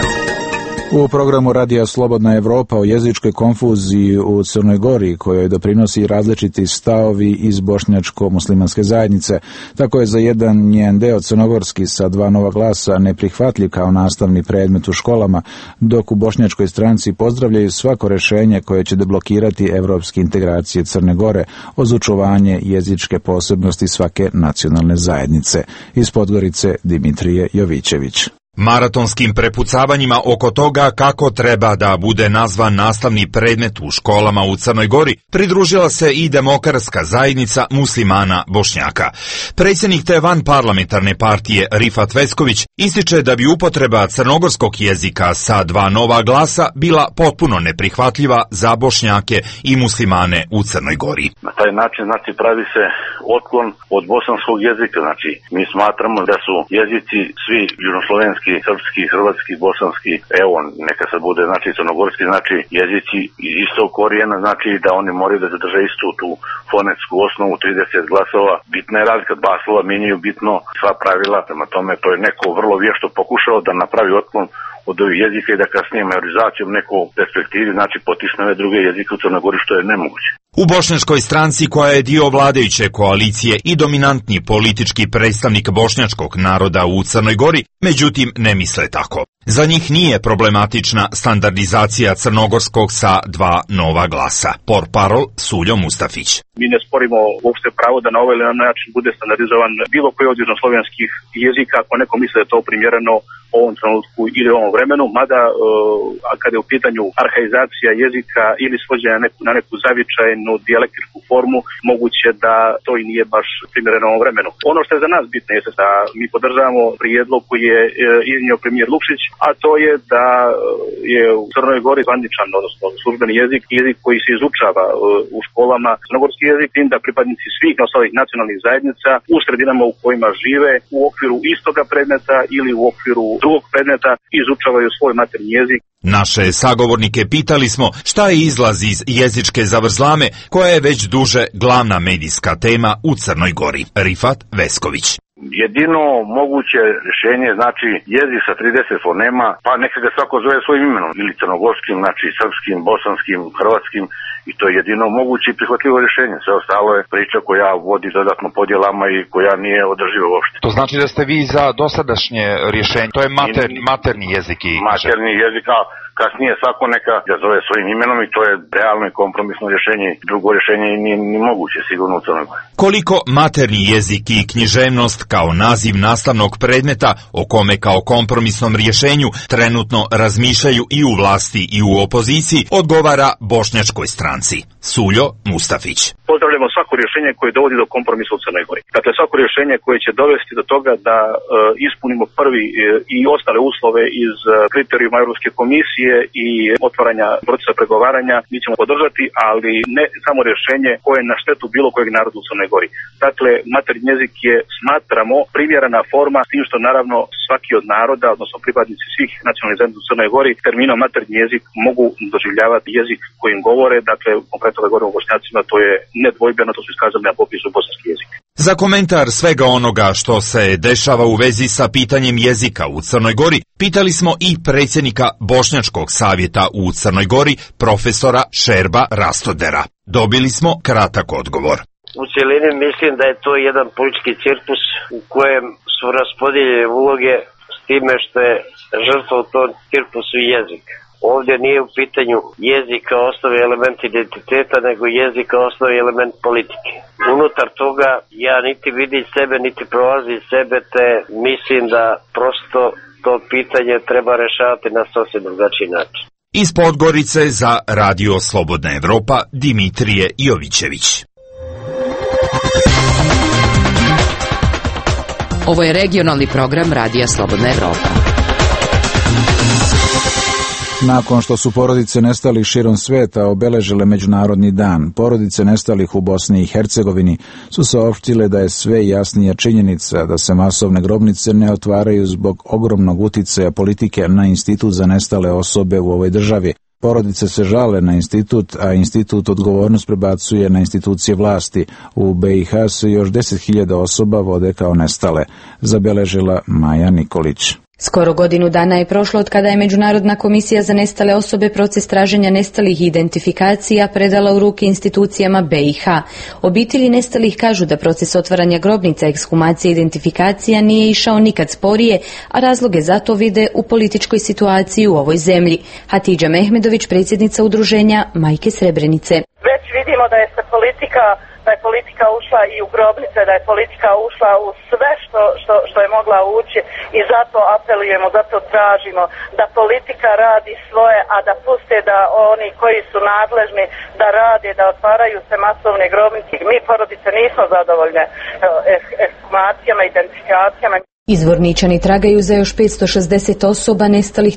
[SPEAKER 1] U programu Radija Slobodna Evropa o jezičkoj konfuziji u Crnoj Gori, kojoj doprinosi različiti stavovi iz bošnjačko-muslimanske zajednice. Tako je za jedan njen deo crnogorski sa 2 nova glasa neprihvatljiv kao nastavni predmet u školama, dok u bošnjačkoj stranci pozdravljaju svako rešenje koje će deblokirati evropske integracije Crne Gore uz očuvanje jezičke posebnosti svake nacionalne zajednice. Iz Podgorice Dimitrije Jovićević.
[SPEAKER 19] Maratonskim prepucavanjima oko toga kako treba da bude nazvan nastavni predmet u školama u Crnoj Gori pridružila se i demokratska zajednica muslimana Bošnjaka. Predsjednik te vanparlamentarne partije Rifat Vesković ističe da bi upotreba crnogorskog jezika sa 2 nova glasa bila potpuno neprihvatljiva za Bošnjake i muslimane u Crnoj Gori.
[SPEAKER 20] Na taj način pravi se otklon od bosanskog jezika. Mi smatramo da su jezici svi južnoslovenski, srpski, hrvatski, bosanski, evo neka sad bude crnogorski, jezici istog korijena, da oni moraju da zadrže istu tu fonetsku osnovu 30 glasova. Bitna je razlika, 2 slova menjaju bitno sva pravila, prema tome to je neko vrlo vješto pokušao da napravi otklon od ovih jezika i da kasnije majorizacijom neko perspektivi potisne ove druge jezike u Crnoj Gori, što je nemoguće.
[SPEAKER 19] U bošnjačkoj stranci, koja je dio vladajuće koalicije i dominantni politički predstavnik bošnjačkog naroda u Crnoj Gori, međutim ne misle tako. Za njih nije problematična standardizacija crnogorskog sa 2 nova glasa. Portparol Suljo Mustafić.
[SPEAKER 5] Mi ne sporimo uopšte pravo da na ovaj način bude standardizovan bilo koji od južnoslovenskih jezika, ako neko misle da je to primjereno u ovom trenutku ili u ovom vremenu, mada kada je u pitanju arhaizacija jezika ili svođenja na neku zavičajnu dijalektičku formu, moguće da to i nije baš primjereno u ovom vremenu. Ono što je za nas bitno je da mi podržavamo prijedlog koji je iznio premijer Lukšić, a to je da je u Crnoj Gori zvaničan, odnosno službeni jezik koji se izučava u školama, crnogorski jezik, tim da pripadnici svih ostalih nacionalnih zajednica u sredinama u kojima žive u okviru istoga predmeta ili u okviru drugog predmeta izučavaju svoj maternji jezik.
[SPEAKER 19] Naše sagovornike pitali smo šta je izlaz iz jezičke zavrzlame, koja je već duže glavna medijska tema u Crnoj Gori. Rifat Vesković.
[SPEAKER 20] Jedino moguće rješenje jezik sa 30 fonema, pa neka ga svako zove svojim imenom, ili crnogorskim, srpskim, bosanskim, hrvatskim, i to je jedino moguće i prihvatljivo rješenje. Sve ostalo je priča koja vodi dodatno podjelama i koja nije održiva uopšte.
[SPEAKER 21] To znači da ste vi za dosadašnje rješenje, to je materni jezik i...
[SPEAKER 20] Materni jezik, a kasnije svako neka ga zove svojim imenom i to je realno i kompromisno rješenje. Drugo rješenje nije ni moguće, sigurno u Crnoj Gori.
[SPEAKER 19] Koliko materni jezik i književnost kao naziv nastavnog predmeta, o kome kao kompromisnom rješenju trenutno razmišljaju i u vlasti i u opoziciji, odgovara bošnjačkoj stranci. Suljo Mustafić.
[SPEAKER 5] Pozdravljamo svako rješenje koje dovodi do kompromisa u Crnoj Gori. Dakle, svako rješenje koje će dovesti do toga da ispunimo prvi i ostale uslove iz kriterijuma Europske komisije i otvaranja procesa pregovaranja, mi ćemo podržati, ali ne samo rješenje koje je na štetu bilo kojeg naroda u Crnoj Gori. Dakle, maternji jezik je, smatramo, primjerena forma, s tim što naravno svaki od naroda, odnosno pripadnici svih nacionalnih zajednica u Crnoj Gori, terminom maternji jezik mogu doživljavati jezik kojim govore, dakle, konkretno da govorimo o Bošnjacima
[SPEAKER 20] bosancima, to je nedvojbeno, to su iskazali na popisu bosanski jezik.
[SPEAKER 19] Za komentar svega onoga što se dešava u vezi sa pitanjem jezika u Crnoj Gori, pitali smo i predsjednika Bošnjačkog savjeta u Crnoj Gori, profesora Šerba Rastodera. Dobili smo kratak odgovor.
[SPEAKER 14] U cijelini mislim da je to jedan politički cirkus u kojem su raspodijeljene uloge s time što je žrtva u tom cirkusu jezik. Ovdje nije u pitanju jezik kao osnovni element identiteta, nego jezik kao osnovni element politike. Unutar toga ja niti vidim sebe, niti prolazim sebe, te mislim da prosto to pitanje treba rešavati na sasvim drugačiji način.
[SPEAKER 19] Iz Podgorice za Radio Slobodna Evropa, Dimitrije Jovićević.
[SPEAKER 17] Ovo je regionalni program Radija Slobodna Evropa.
[SPEAKER 1] Nakon što su porodice nestalih širom sveta obeležile Međunarodni dan, porodice nestalih u Bosni i Hercegovini su saopštile da je sve jasnija činjenica da se masovne grobnice ne otvaraju zbog ogromnog uticaja politike na institut za nestale osobe u ovoj državi. Porodice se žale na institut, a institut odgovornost prebacuje na institucije vlasti. U BiH se još 10.000 osoba vode kao nestale, zabeležila Maja Nikolić.
[SPEAKER 3] Skoro godinu dana je prošlo od kada je Međunarodna komisija za nestale osobe proces traženja nestalih i identifikacija predala u ruke institucijama BiH. Obitelji nestalih kažu da proces otvaranja grobnica, ekshumacije i identifikacija nije išao nikad sporije, a razloge za to vide u političkoj situaciji u ovoj zemlji. Hatidža Mehmedović, predsjednica udruženja Majke Srebrenice.
[SPEAKER 8] Već vidimo da je politika ušla i u grobnice, da je politika ušla u sve što je mogla ući i zato apelujemo, zato tražimo da politika radi svoje, a da puste da oni koji su nadležni da rade, da otvaraju se masovne grobnice. Mi porodice nismo zadovoljne ekshumacijama, identifikacijama.
[SPEAKER 3] Izvorničani tragaju za još 560 osoba nestalih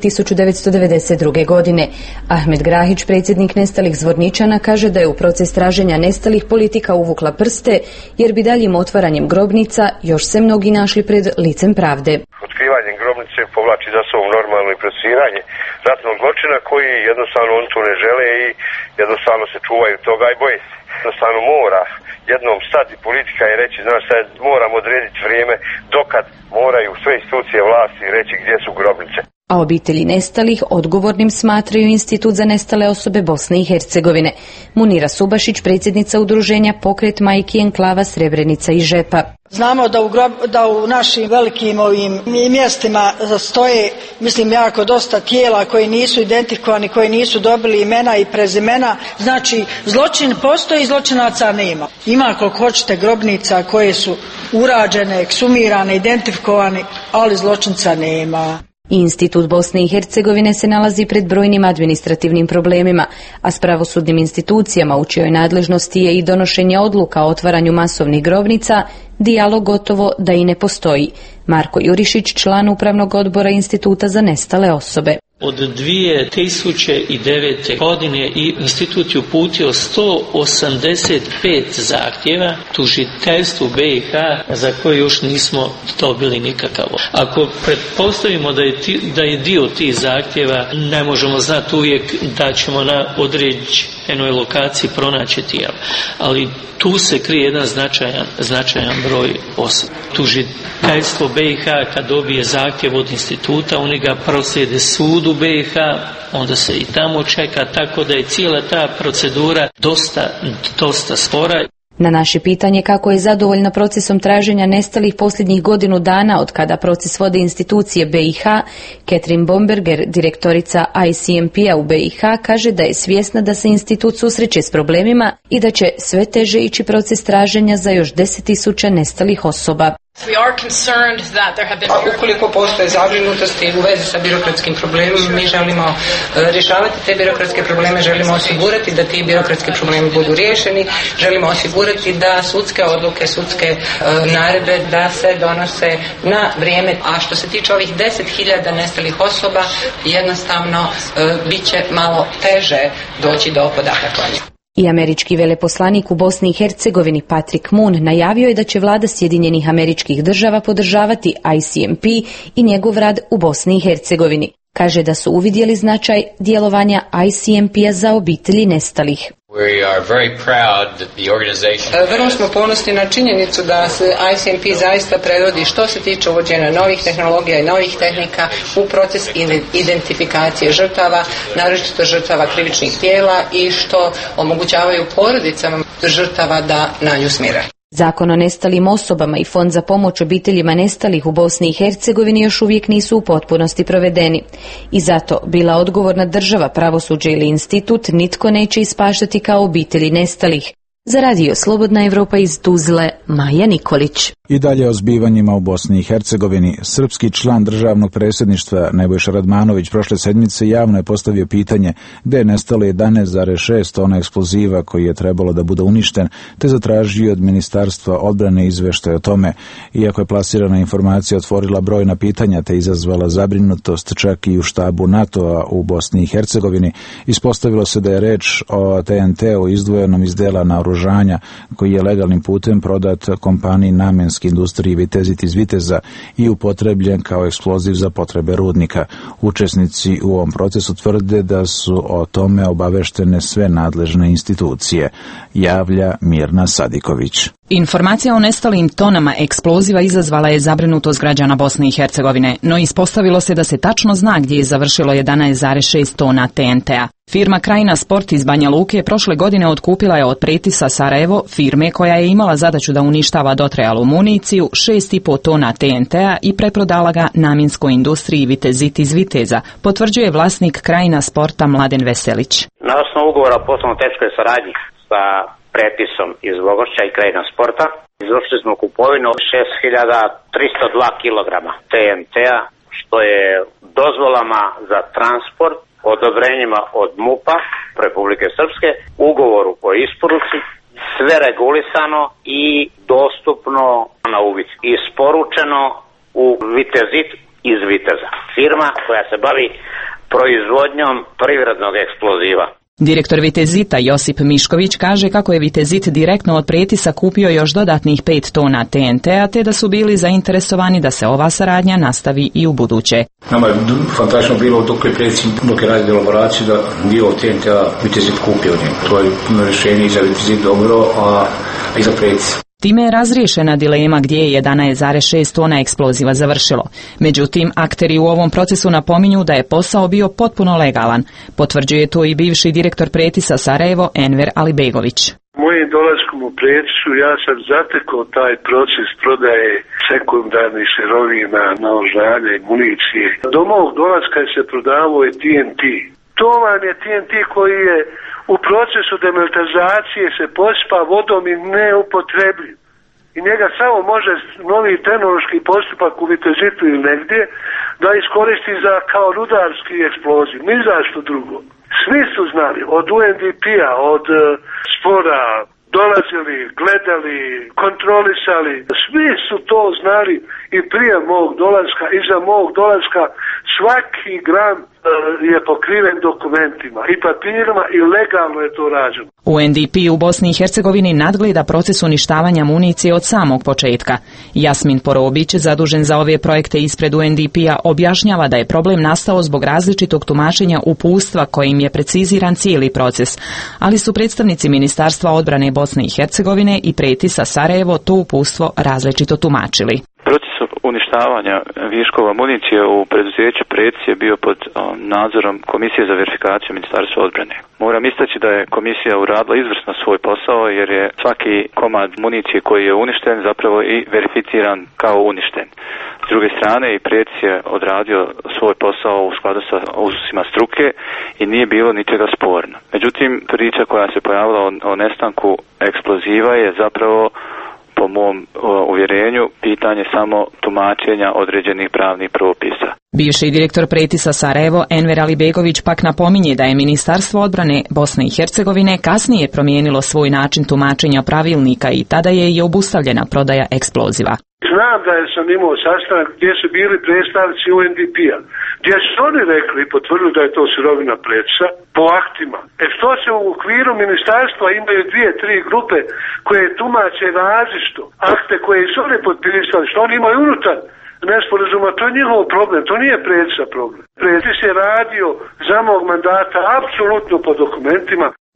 [SPEAKER 3] 1992. godine. Ahmed Grahić, predsjednik nestalih Zvorničana, kaže da je u proces traženja nestalih politika uvukla prste, jer bi daljim otvaranjem grobnica još se mnogi našli pred licem pravde.
[SPEAKER 16] Otkrivanjem grobnice povlači za sobom normalno i procesuiranje ratnog zločina koji jednostavno oni to ne žele i jednostavno se čuvaju toga i boje se. Jednostavno mora jednom stati politika i reći, znaš sad moramo odrediti vrijeme dokad moraju sve institucije vlasti reći gdje su grobnice.
[SPEAKER 3] A obitelji nestalih odgovornim smatraju Institut za nestale osobe Bosne i Hercegovine. Munira Subašić, predsjednica udruženja Pokret majki enklava Srebrenica i Žepa.
[SPEAKER 22] Znamo da u našim velikim ovim mjestima stoje, jako dosta tijela koji nisu identifikovani, koji nisu dobili imena i prezimena. Znači, zločin postoji, zločinaca nema. Ima koliko hoćete grobnica koje su urađene, eksumirane, identifikovane, ali zločinca nema.
[SPEAKER 3] Institut Bosne i Hercegovine se nalazi pred brojnim administrativnim problemima, a s pravosudnim institucijama u čijoj nadležnosti je i donošenje odluka o otvaranju masovnih grobnica, dijalog gotovo da i ne postoji. Marko Jurišić, član Upravnog odbora Instituta za nestale osobe.
[SPEAKER 23] Od 2009. godine institut je uputio 185 zahtjeva tužiteljstvu BiH za koje još nismo dobili nikakav. Ako pretpostavimo da je dio tih zahtjeva, ne možemo znati uvijek da ćemo na određenoj lokaciji pronaći tijelo. Ali tu se krije jedan značajan broj osoba. Tužiteljstvo BiH kad dobije zahtjev od instituta, oni ga proslijede sudu BiH, onda se i tamo čeka, tako da je cijela ta procedura dosta spora.
[SPEAKER 3] Na naše pitanje kako je zadovoljna procesom traženja nestalih posljednjih godinu dana od kada proces vode institucije BiH, Catherine Bomberger, direktorica ICMP-a u BiH, kaže da je svjesna da se institut susreće s problemima i da će sve teže ići proces traženja za još 10.000 nestalih osoba.
[SPEAKER 24] Ukoliko postoje zabrinutosti u vezi sa birokratskim problemima, mi želimo rješavati te birokratske probleme, želimo osigurati da ti birokratski problemi budu riješeni, želimo osigurati da sudske odluke, sudske naredbe da se donose na vrijeme. A što se tiče ovih 10.000 nestalih osoba, jednostavno bit će malo teže doći do podataka o njima.
[SPEAKER 3] I američki veleposlanik u Bosni i Hercegovini Patrick Moon najavio je da će vlada Sjedinjenih Američkih Država podržavati ICMP i njegov rad u Bosni i Hercegovini. Kaže da su uvidjeli značaj djelovanja ICMP-a za obitelji nestalih.
[SPEAKER 24] Vrlo smo ponosni na činjenicu da se ICMP zaista prevodi što se tiče uvođenja novih tehnologija i novih tehnika u proces identifikacije žrtava, naročito žrtava krivičnih djela i što omogućavaju porodicama žrtava da na nju smire.
[SPEAKER 3] Zakon o nestalim osobama i Fond za pomoć obiteljima nestalih u Bosni i Hercegovini još uvijek nisu u potpunosti provedeni. I zato, bila odgovorna država, pravosuđe ili institut, nitko neće ispaštati kao obitelji nestalih. Za radio Slobodna Evropa iz Tuzle, Maja Nikolić.
[SPEAKER 1] I dalje o zbivanjima u Bosni i Hercegovini. Srpski član državnog predsjedništva Nebojša Radmanović prošle sedmice javno je postavio pitanje gdje je nestalo 11,6 tona eksploziva koji je trebalo da bude uništen, te zatražio od Ministarstva odbrane izveštaj o tome. Iako je plasirana informacija otvorila brojna pitanja te izazvala zabrinutost čak i u štabu NATO-a u Bosni i Hercegovini, ispostavilo se da je reč o TNT-u izdvojenom iz dela naoružanja koji je legalnim putem prodat kompaniji Namenske industriji Vitezit iz Viteza i upotrebljen kao eksploziv za potrebe rudnika. Učesnici u ovom procesu tvrde da su o tome obaveštene sve nadležne institucije, javlja Mirna Sadiković.
[SPEAKER 2] Informacija o nestalim tonama eksploziva izazvala je zabrinutost građana Bosne i Hercegovine, no ispostavilo se da se tačno zna gdje je završilo 11,6 tona TNT-a. Firma Krajina Sport iz Banja Luke prošle godine otkupila je od Pretisa Sarajevo, firme koja je imala zadaću da uništava dotrajalu municiju, 6,5 tona TNT-a i preprodala ga namjenskoj industriji Vitezit iz Viteza, potvrđuje vlasnik Krajina Sporta Mladen Veselić.
[SPEAKER 7] Na osnovu ugovora o poslovno-tehničkoj saradnji sa Pretisom iz Logošća i Krajina Sporta izvršili smo kupovinu 6.302 kg TNT-a, što je dozvolama za transport, odobrenjima od MUP-a Republike Srpske, ugovoru o isporuci, sve regulisano i dostupno na uvid. Isporučeno u Vitezit iz Viteza, firma koja se bavi proizvodnjom privrednog eksploziva.
[SPEAKER 2] Direktor Vitezita Josip Mišković kaže kako je Vitezit direktno od Pretisa kupio još dodatnih 5 tona TNT-a, te da su bili zainteresovani da se ova saradnja nastavi i u buduće.
[SPEAKER 12] Nama je fantastično bilo dok je predsjednik, dok je radio elaboraciju, da dio TNT-a Vitezit kupio. To je rješenje i za Vitezit dobro, a i za Pretis.
[SPEAKER 2] Time je razriješena dilema gdje je 11,6 tona eksploziva završilo. Međutim, akteri u ovom procesu napominju da je posao bio potpuno legalan. Potvrđuje to i bivši direktor Pretisa Sarajevo Enver Alibegović.
[SPEAKER 18] Mojim dolaskom u Pretisu ja sam zatekao taj proces prodaje sekundarnih sirovina, naoružanja i municije. Do mog dolaska se prodavao je TNT. To vam je TNT koji je u procesu demilitarizacije se posipa vodom i neupotrebljiv. I njega samo može novi tehnološki postupak u Vitezitu ili negdje da iskoristi za kao rudarski eksploziv. Ni zašto drugo. Svi su znali, od UNDP-a, od spora, dolazili, gledali, kontrolisali. Svi su to znali i prije mog dolaska, i za mog dolaska. Svaki gram je pokriven dokumentima i papirima i legalno je to rađeno.
[SPEAKER 2] UNDP u Bosni i Hercegovini nadgleda proces uništavanja municije od samog početka. Jasmin Porobić, zadužen za ove projekte ispred UNDP-a, objašnjava da je problem nastao zbog različitog tumačenja uputstva kojim je preciziran cijeli proces, ali su predstavnici Ministarstva odbrane Bosne i Hercegovine i Pretisa Sarajevo to uputstvo različito tumačili.
[SPEAKER 25] Proces uništavanja viškova municije u preduzeću Pretis je bio pod nadzorom Komisije za verifikaciju Ministarstva odbrane. Moram istaći da je komisija uradila izvrsno svoj posao jer je svaki komad municije koji je uništen zapravo i verificiran kao uništen. S druge strane i Pretis je odradio svoj posao u skladu sa uzusima struke i nije bilo ničega sporno. Međutim, priča koja se pojavila o nestanku eksploziva je zapravo po mom uvjerenju pitanje samo tumačenja određenih pravnih propisa.
[SPEAKER 2] Bivši direktor Pretisa Sarajevo Enver Alibegović pak napominje da je Ministarstvo odbrane Bosne i Hercegovine kasnije promijenilo svoj način tumačenja pravilnika i tada je i obustavljena prodaja eksploziva.
[SPEAKER 18] Znam da sam imao sastanak gdje su bili predstavnici UNDP-a, gdje su oni rekli i potvrdili da je to sirovina Pretisa po aktima. Što se u okviru ministarstva imaju 2-3 grupe koje tumače različito akte koje su oni potpisali, što oni imaju unutar nesporazuma, to je njihov problem, to nije Pretisa problem. Pretis je radio za mog mandata apsolutno po dokumentima.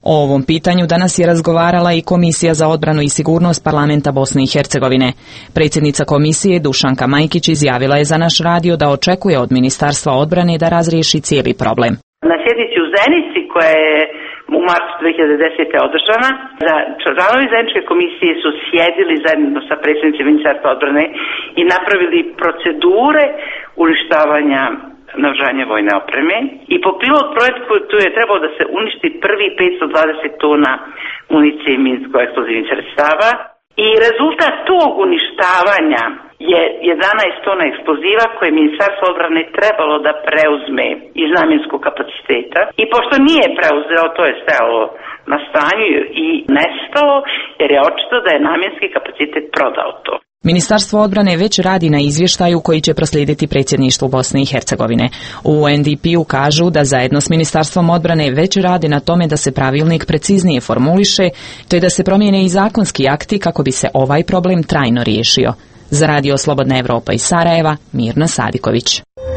[SPEAKER 2] O ovom pitanju danas je razgovarala i Komisija za odbranu i sigurnost Parlamenta Bosne i Hercegovine. Predsjednica komisije Dušanka Majkić izjavila je za naš radio da očekuje od Ministarstva odbrane da razriješi cijeli problem.
[SPEAKER 4] Na sjednici u Zenici koja je u martu 2010. održana, članovi zajedničke komisije su sjedili zajedno sa predsjednicima Ministarstva odbrane i napravili procedure uništavanja naoružanja vojne opreme i po pilot projektu tu je trebalo da se uništi prvi 520 tona municije i minsko-eksplozivnih sredstava i rezultat tog uništavanja je 11 tona eksploziva koje Ministarstvo odbrane trebalo da preuzme iz namjenskog kapaciteta i pošto nije preuzeo, to je stajalo na stanju i nestalo jer je očito da je namjenski kapacitet prodao to.
[SPEAKER 2] Ministarstvo odbrane već radi na izvještaju koji će proslijediti predsjedništvu Bosne i Hercegovine. U UNDP-u kažu da zajedno s Ministarstvom odbrane već radi na tome da se pravilnik preciznije formuliše, te da se promijene i zakonski akti kako bi se ovaj problem trajno riješio. Za Radio Slobodna Evropa iz Sarajeva, Mirna Sadiković.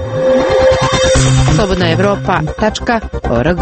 [SPEAKER 17] slobodnaevropa.org.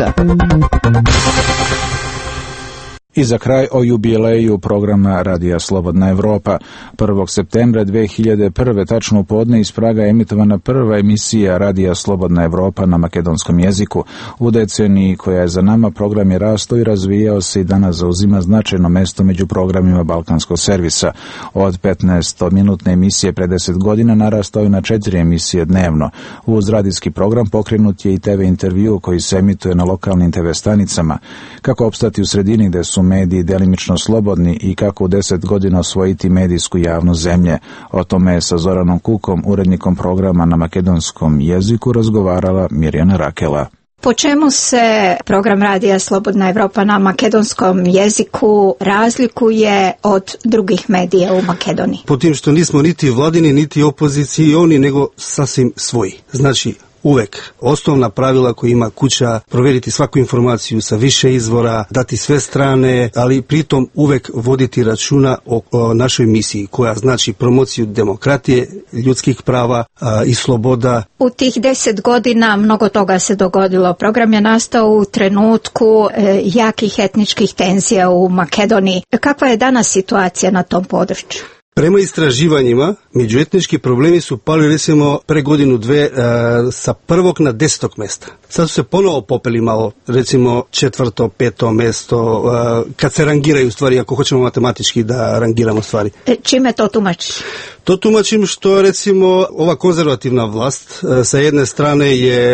[SPEAKER 1] I za kraj o jubileju programa Radija Slobodna Evropa. 1. septembra 2001. tačno u podne iz Praga je emitovana prva emisija Radija Slobodna Evropa na makedonskom jeziku. U deceniji koja je za nama program je rastao i razvijao se i danas zauzima značajno mesto među programima Balkanskog servisa. Od 15-minutne emisije pre 10 godina narastao je na 4 emisije dnevno. Uz radijski program pokrenut je i TV intervju koji se emituje na lokalnim TV stanicama. Kako opstati u sredini gde su mediji delimično slobodni i kako u 10 godina osvojiti medijsku javnost zemlje. O tome je sa Zoranom Kukom, urednikom programa na makedonskom jeziku, razgovarala Mirjana Rakela.
[SPEAKER 6] Po čemu se program Radija Slobodna Evropa na makedonskom jeziku razlikuje od drugih medija u Makedoniji?
[SPEAKER 9] Po tim što nismo niti vladini, niti opozicioni, nego sasvim svoji. Znači, uvek osnovna pravila koje ima kuća, provjeriti svaku informaciju sa više izvora, dati sve strane, ali pritom uvek voditi računa o našoj misiji, koja znači promociju demokratije, ljudskih prava i sloboda.
[SPEAKER 6] U tih 10 godina mnogo toga se dogodilo. Program je nastao u trenutku jakih etničkih tenzija u Makedoniji. Kakva je danas situacija na tom području?
[SPEAKER 9] Prema istraživanjima, međuetnički problemi su pali recimo pre godinu dve sa 1. na 10. mjesta. Sad su se ponovo popeli malo, recimo 4., 5. mjesto, kad se rangiraju stvari, ako hoćemo matematički da rangiramo stvari.
[SPEAKER 6] Čime to tumačiš?
[SPEAKER 9] To tumačim što recimo ova konzervativna vlast sa jedne strane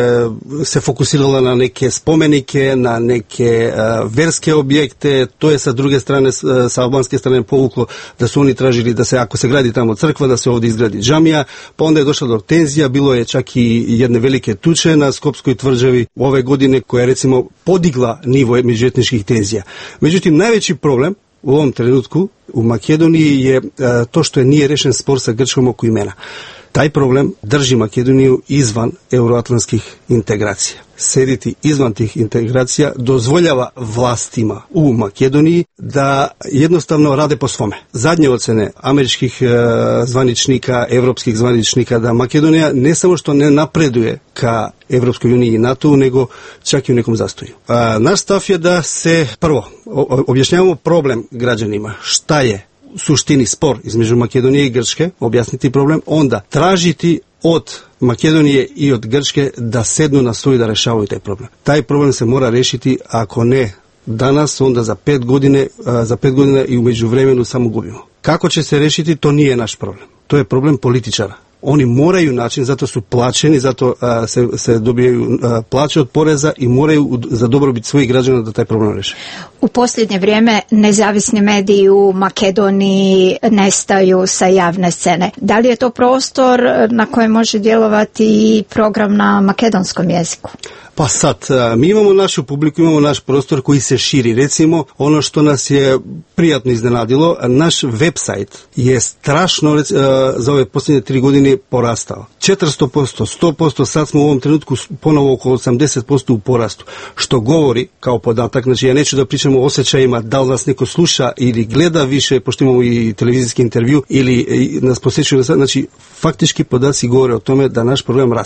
[SPEAKER 9] se fokusirala na neke spomenike, na neke verske objekte, to je sa druge strane, sa albanske strane povuklo da su oni tražili da se, ako se gradi tamo crkva, da se ovdje izgradi džamija, pa onda je došlo do tenzija, bilo je čak i jedne velike tuče na Skopskoj tvrđavi ove godine koja je recimo podigla nivo međuetničkih tenzija. Međutim, najveći problem u ovom trenutku u Makedoniji je to što nije rešen spor sa Grčkom oko imena. Taj problem drži Makedoniju izvan euroatlantskih integracija. Sediti izvan tih integracija dozvoljava vlastima u Makedoniji da jednostavno rade po svome. Zadnje ocene američkih zvaničnika, evropskih zvaničnika da Makedonija ne samo što ne napreduje ka Evropskoj uniji i NATO-u, nego čak i u nekom zastoju. Naš stav je da se prvo objašnjavamo problem građanima, šta je u suštini spor između Makedonije i Grčke, objasniti problem, onda tražiti od Makedonije i od Grčke da sednu na stol i da rešavaju taj problem. Taj problem se mora rešiti, ako ne danas, onda za 5 godina i u međuvremenu samo gubimo. Kako će se rešiti, to nije naš problem. To je problem političara. Oni moraju način, zato su plaćeni, zato se dobijaju plaće od poreza i moraju za dobrobit svojih građana da taj problem reše.
[SPEAKER 6] U posljednje vrijeme nezavisni mediji u Makedoniji nestaju sa javne scene. Da li je to prostor na kojem može djelovati i program na makedonskom jeziku?
[SPEAKER 9] Pa sad, mi imamo našu publiku, imamo naš prostor koji se širi. Recimo, ono što nas je prijatno iznenadilo, naš website je strašno za ove posljednje 3 godine porastao. 400%, 100%, sad smo u ovom trenutku ponovo oko 80% u porastu. Što govori kao podatak, znači ja neću da pričam o osjećajima, da li nas neko sluša ili gleda više, pošto imamo i televizijski intervju, ili nas posjećuju, znači faktički podaci govore o tome da naš program raste.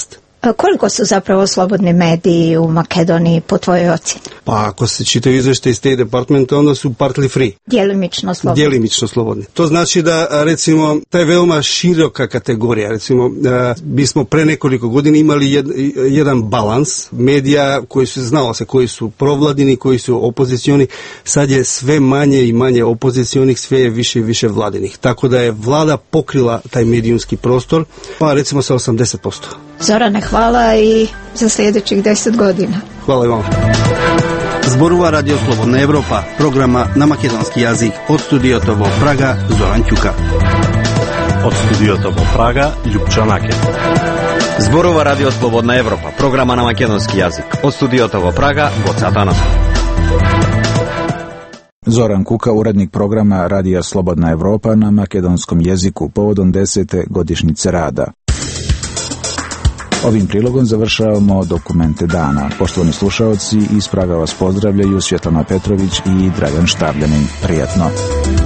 [SPEAKER 6] Koliko su zapravo slobodni mediji u Makedoniji po tvojoj ocjeni?
[SPEAKER 9] Pa ako se čitaju izveštaje iz State Departmenta, onda su partly free. Djelimično slobodni. To znači da, recimo, ta je veoma široka kategorija. Recimo, bismo pre nekoliko godina imali jedan balans medija koji su, znalo se, koji su provladini, koji su opozicioni. Sad je sve manje i manje opozicionih, sve je više i više vladinih. Tako da je vlada pokrila taj medijumski prostor, pa recimo sa 80%.
[SPEAKER 6] Zorane, hvala i za sljedećih 10 godina.
[SPEAKER 9] Hvala i vam.
[SPEAKER 10] Zborува Radio Slobodna Evropa, programa na makedonski jazik. Od Studiotovo Praga, Zoran Ćuka.
[SPEAKER 11] Od Studiotovo Praga, Ljupča Naket.
[SPEAKER 10] Zborува Radio Slobodna Evropa, programa na makedonski jazik. Od Studiotovo Praga, Goca Tanas.
[SPEAKER 1] Zoran Kuka, urednik programa Radija Slobodna Evropa na makedonskom jeziku povodom 10. godišnjice rada. Ovim prilogom završavamo dokumente dana. Poštovani slušaoci, iz Praga vas pozdravljaju Svjetlana Petrović i Dragan Štavljanin. Prijatno.